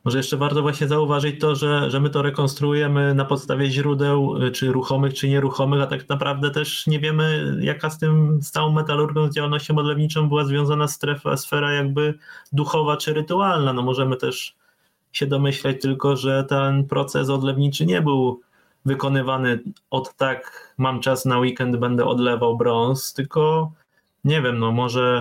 Może jeszcze warto właśnie zauważyć to, że, że my to rekonstruujemy na podstawie źródeł, czy ruchomych, czy nieruchomych, a tak naprawdę też nie wiemy, jaka z tym, z całą metalurgią, z działalnością odlewniczą była związana strefa, sfera jakby duchowa, czy rytualna. No możemy też się domyśleć tylko, że ten proces odlewniczy nie był wykonywany od tak, mam czas na weekend, będę odlewał brąz, tylko nie wiem, no może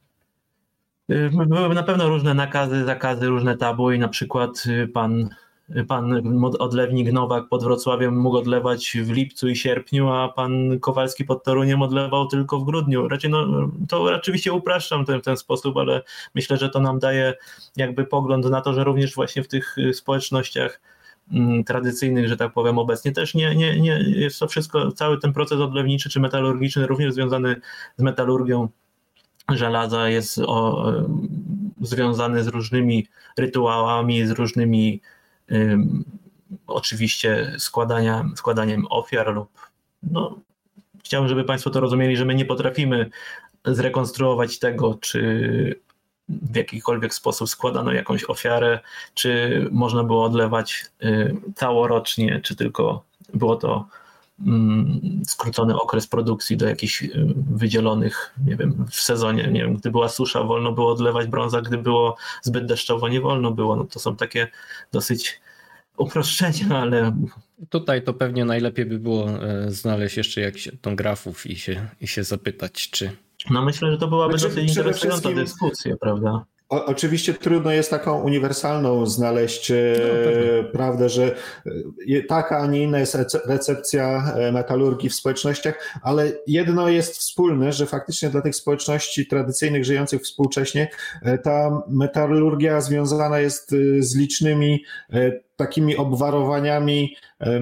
były na pewno różne nakazy, zakazy, różne tabu i na przykład pan, pan odlewnik Nowak pod Wrocławiem mógł odlewać w lipcu i sierpniu, a pan Kowalski pod Toruniem odlewał tylko w grudniu. Raczej no, to oczywiście upraszczam ten, w ten sposób, ale myślę, że to nam daje jakby pogląd na to, że również właśnie w tych społecznościach tradycyjnych, że tak powiem, obecnie też nie, nie, nie jest to wszystko, cały ten proces odlewniczy czy metalurgiczny również związany z metalurgią żelaza jest o, związany z różnymi rytuałami, z różnymi um, oczywiście składania, składaniem ofiar lub no, chciałbym, żeby Państwo to rozumieli, że my nie potrafimy zrekonstruować tego, czy w jakikolwiek sposób składano jakąś ofiarę, czy można było odlewać y, całorocznie, czy tylko było to skrócony okres produkcji do jakichś wydzielonych, nie wiem, w sezonie, nie wiem, gdy była susza, wolno było odlewać brąza, gdy było zbyt deszczowo, nie wolno było. No to są takie dosyć uproszczenia, ale... Tutaj to pewnie najlepiej by było znaleźć jeszcze jakiś tą grafów i się, i się zapytać, czy... No myślę, że to byłaby znaczy, dosyć interesująca wszystkim... dyskusja, prawda? O, oczywiście trudno jest taką uniwersalną znaleźć no, prawdę, że taka, a nie inna jest recepcja metalurgii w społecznościach, ale jedno jest wspólne, że faktycznie dla tych społeczności tradycyjnych, żyjących współcześnie, ta metalurgia związana jest z licznymi takimi obwarowaniami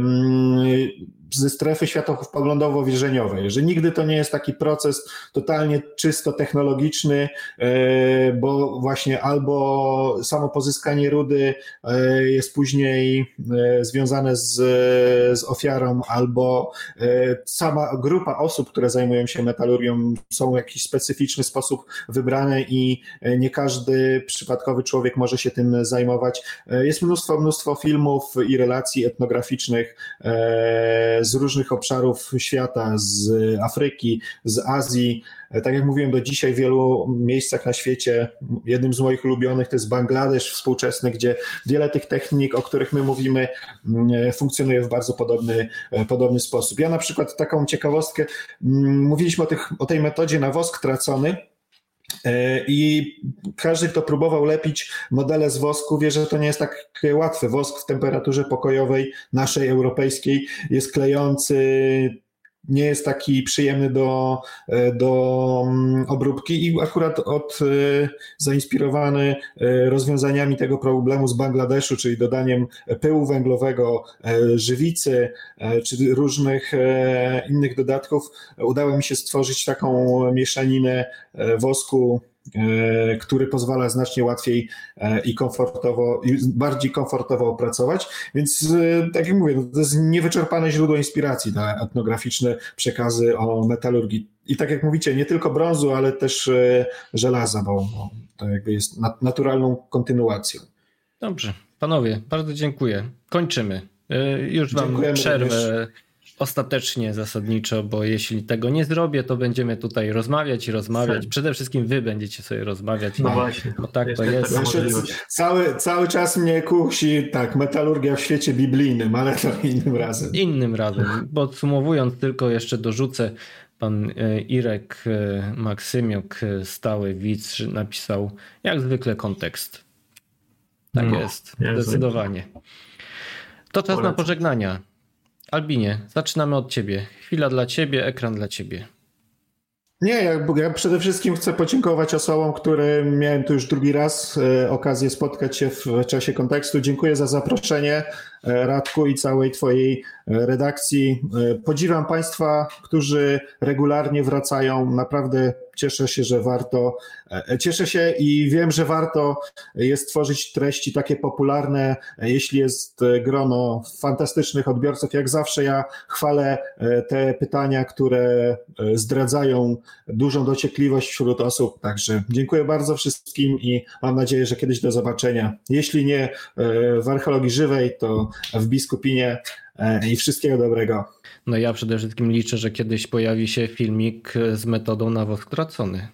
ze strefy światopoglądowo-wierzeniowej, że nigdy to nie jest taki proces totalnie czysto technologiczny, bo właśnie albo samo pozyskanie rudy jest później związane z, z ofiarą, albo sama grupa osób, które zajmują się metalurgią, są w jakiś specyficzny sposób wybrane i nie każdy przypadkowy człowiek może się tym zajmować. Jest mnóstwo, mnóstwo filmów i relacji etnograficznych z różnych obszarów świata, z Afryki, z Azji. Tak jak mówiłem, do dzisiaj w wielu miejscach na świecie, jednym z moich ulubionych to jest Bangladesz współczesny, gdzie wiele tych technik, o których my mówimy, funkcjonuje w bardzo podobny, podobny sposób. Ja na przykład taką ciekawostkę, mówiliśmy o, tych, o tej metodzie na wosk tracony, i każdy, kto próbował lepić modele z wosku, wie, że to nie jest tak łatwe. Wosk w temperaturze pokojowej naszej europejskiej jest klejący, nie jest taki przyjemny do, do obróbki i akurat od zainspirowany rozwiązaniami tego problemu z Bangladeszu, czyli dodaniem pyłu węglowego, żywicy czy różnych innych dodatków, udało mi się stworzyć taką mieszaninę wosku, który pozwala znacznie łatwiej i komfortowo, i bardziej komfortowo opracować. Więc tak jak mówię, to jest niewyczerpane źródło inspiracji dla etnograficzne przekazy o metalurgii. I tak jak mówicie, nie tylko brązu, ale też żelaza, bo to jakby jest naturalną kontynuacją. Dobrze. Panowie, bardzo dziękuję. Kończymy. Już wam Dziękujemy przerwę. Również. Ostatecznie zasadniczo, bo jeśli tego nie zrobię, to będziemy tutaj rozmawiać i rozmawiać. Przede wszystkim wy będziecie sobie rozmawiać. No właśnie. Bo tak to jest. Cały, cały czas mnie kusi, tak, metalurgia w świecie biblijnym, ale to innym razem. Innym razem. Podsumowując, tylko jeszcze dorzucę, pan Irek Maksymiuk, stały widz, napisał jak zwykle kontekst. Tak no, jest, zdecydowanie. To czas Polecam. Na pożegnania. Albinie, zaczynamy od ciebie. Chwila dla ciebie, ekran dla ciebie. Nie, ja, ja przede wszystkim chcę podziękować osobom, które miałem tu już drugi raz e, okazję spotkać się w czasie kontekstu. Dziękuję za zaproszenie. Radku, i całej twojej redakcji. Podziwiam Państwa, którzy regularnie wracają. Naprawdę cieszę się, że warto. Cieszę się i wiem, że warto jest tworzyć treści takie popularne, jeśli jest grono fantastycznych odbiorców. Jak zawsze ja chwalę te pytania, które zdradzają dużą dociekliwość wśród osób. Także dziękuję bardzo wszystkim i mam nadzieję, że kiedyś do zobaczenia. Jeśli nie w Archeologii Żywej, to w Biskupinie i wszystkiego dobrego. No ja przede wszystkim liczę, że kiedyś pojawi się filmik z metodą na wosk tracony.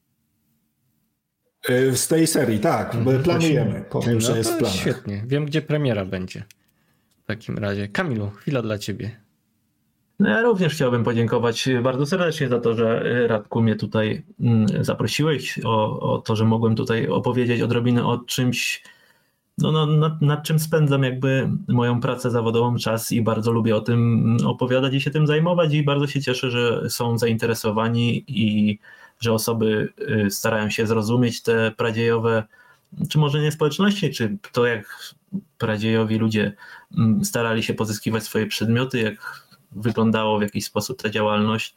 Z tej serii, tak, mm, planujemy. Powiem, no że jest w planach. Świetnie, wiem gdzie premiera będzie. W takim razie. Kamilu, chwila dla ciebie. No ja również chciałbym podziękować bardzo serdecznie za to, że Radku mnie tutaj zaprosiłeś, o, o to, że mogłem tutaj opowiedzieć odrobinę o czymś, no, no, nad, nad czym spędzam jakby moją pracę zawodową, czas, i bardzo lubię o tym opowiadać i się tym zajmować, i bardzo się cieszę, że są zainteresowani i że osoby starają się zrozumieć te pradziejowe, czy może nie społeczności, czy to, jak pradziejowi ludzie starali się pozyskiwać swoje przedmioty, jak wyglądało w jakiś sposób ta działalność.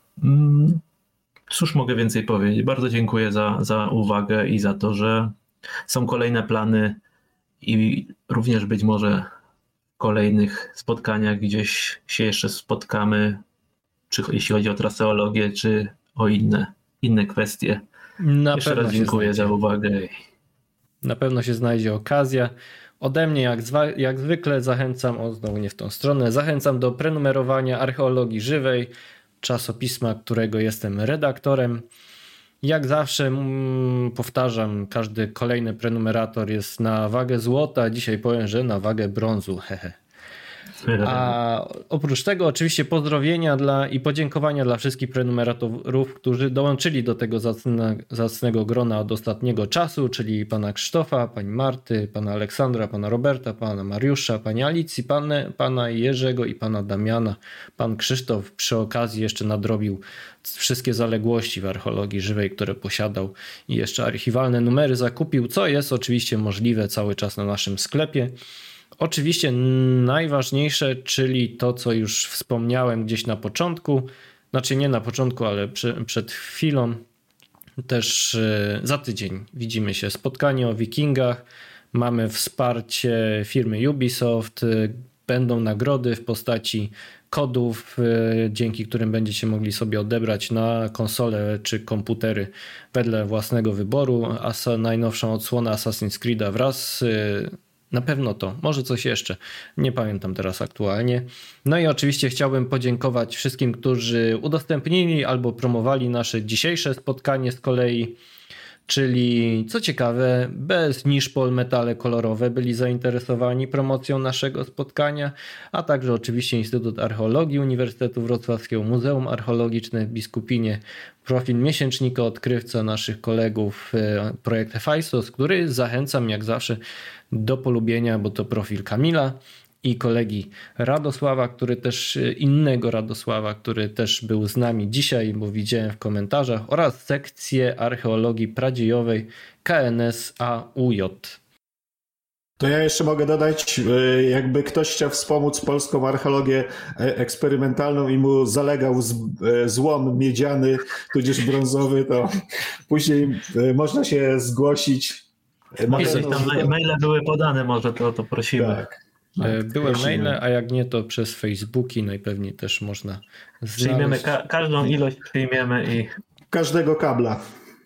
Cóż mogę więcej powiedzieć? Bardzo dziękuję za, za uwagę i za to, że są kolejne plany i również być może w kolejnych spotkaniach gdzieś się jeszcze spotkamy, czy jeśli chodzi o traseologię, czy o inne, inne kwestie. Na Jeszcze pewno raz dziękuję za uwagę. Na pewno się znajdzie okazja. Ode mnie jak, zwa, jak zwykle zachęcam, o znowu nie w tą stronę, zachęcam do prenumerowania Archeologii Żywej, czasopisma, którego jestem redaktorem. Jak zawsze mm, powtarzam, każdy kolejny prenumerator jest na wagę złota, dzisiaj powiem, że na wagę brązu. Hehe. A oprócz tego oczywiście pozdrowienia dla i podziękowania dla wszystkich prenumeratorów, którzy dołączyli do tego zacne, zacnego grona od ostatniego czasu, czyli pana Krzysztofa, pani Marty, pana Aleksandra, pana Roberta, pana Mariusza, pani Alicji, pane, pana Jerzego i pana Damiana. Pan Krzysztof przy okazji jeszcze nadrobił wszystkie zaległości w Archeologii Żywej, które posiadał, i jeszcze archiwalne numery zakupił, co jest oczywiście możliwe cały czas na naszym sklepie. Oczywiście najważniejsze, czyli to, co już wspomniałem gdzieś na początku, znaczy nie na początku, ale przy, przed chwilą, też za tydzień widzimy się. Spotkanie o Wikingach, mamy wsparcie firmy Ubisoft, będą nagrody w postaci kodów, dzięki którym będziecie mogli sobie odebrać na konsole czy komputery wedle własnego wyboru najnowszą odsłonę Assassin's Creed'a wraz z Na pewno to, może coś jeszcze, nie pamiętam teraz aktualnie. No i oczywiście chciałbym podziękować wszystkim, którzy udostępnili albo promowali nasze dzisiejsze spotkanie z kolei, czyli co ciekawe, bez niszpol metale kolorowe byli zainteresowani promocją naszego spotkania, a także oczywiście Instytut Archeologii Uniwersytetu Wrocławskiego, Muzeum Archeologiczne w Biskupinie, profil miesięcznika Odkrywca naszych kolegów, projekt Hephaistos, który zachęcam jak zawsze do polubienia, bo to profil Kamila i kolegi Radosława, który też innego Radosława, który też był z nami dzisiaj, bo widziałem w komentarzach, oraz sekcję archeologii pradziejowej K N S A U J. To ja jeszcze mogę dodać, jakby ktoś chciał wspomóc polską archeologię eksperymentalną i mu zalegał złom miedziany, tudzież brązowy, to później można się zgłosić. Może tam maile były podane, może to, to prosimy. Tak. Były maile, a jak nie, to przez Facebooki najpewniej też można znaleźć. Przyjmiemy ka- każdą ilość, przyjmiemy i... Każdego kabla.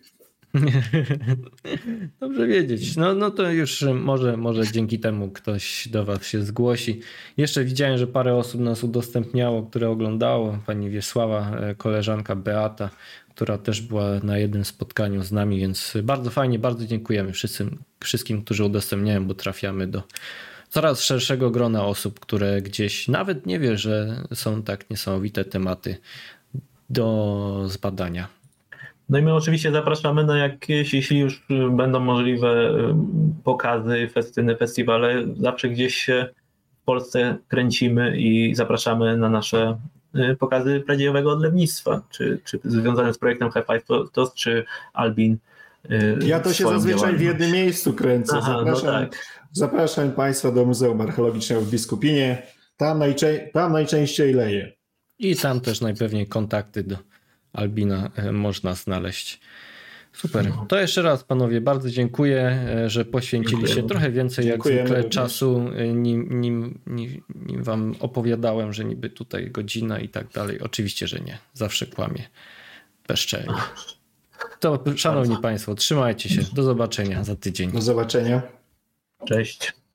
Dobrze wiedzieć. No, no to już może, może dzięki temu ktoś do was się zgłosi. Jeszcze widziałem, że parę osób nas udostępniało, które oglądało. Pani Wiesława, koleżanka Beata, która też była na jednym spotkaniu z nami, więc bardzo fajnie, bardzo dziękujemy wszystkim, wszystkim, którzy udostępniają, bo trafiamy do coraz szerszego grona osób, które gdzieś nawet nie wie, że są tak niesamowite tematy do zbadania. No i my oczywiście zapraszamy na jakieś, jeśli już będą możliwe pokazy, festyny, festiwale, zawsze gdzieś się w Polsce kręcimy i zapraszamy na nasze pokazy pradziejowego odlewnictwa, czy, czy związane z projektem Hephaistos, czy Albin Ja to się zazwyczaj w jednym miejscu kręcę. Aha, zapraszam, no tak. zapraszam Państwa do Muzeum Archeologicznego w Biskupinie. Tam, najczę- tam najczęściej leje. I tam też najpewniej kontakty do Albina można znaleźć. Super. To jeszcze raz panowie bardzo dziękuję, że poświęciliście Dziękujemy. trochę więcej Dziękujemy jak zwykle również. czasu, nim, nim, nim, nim wam opowiadałem, że niby tutaj godzina i tak dalej. Oczywiście, że nie. Zawsze kłamie. Bezczelnie. To szanowni państwo, trzymajcie się. Do zobaczenia za tydzień. Do zobaczenia. Cześć.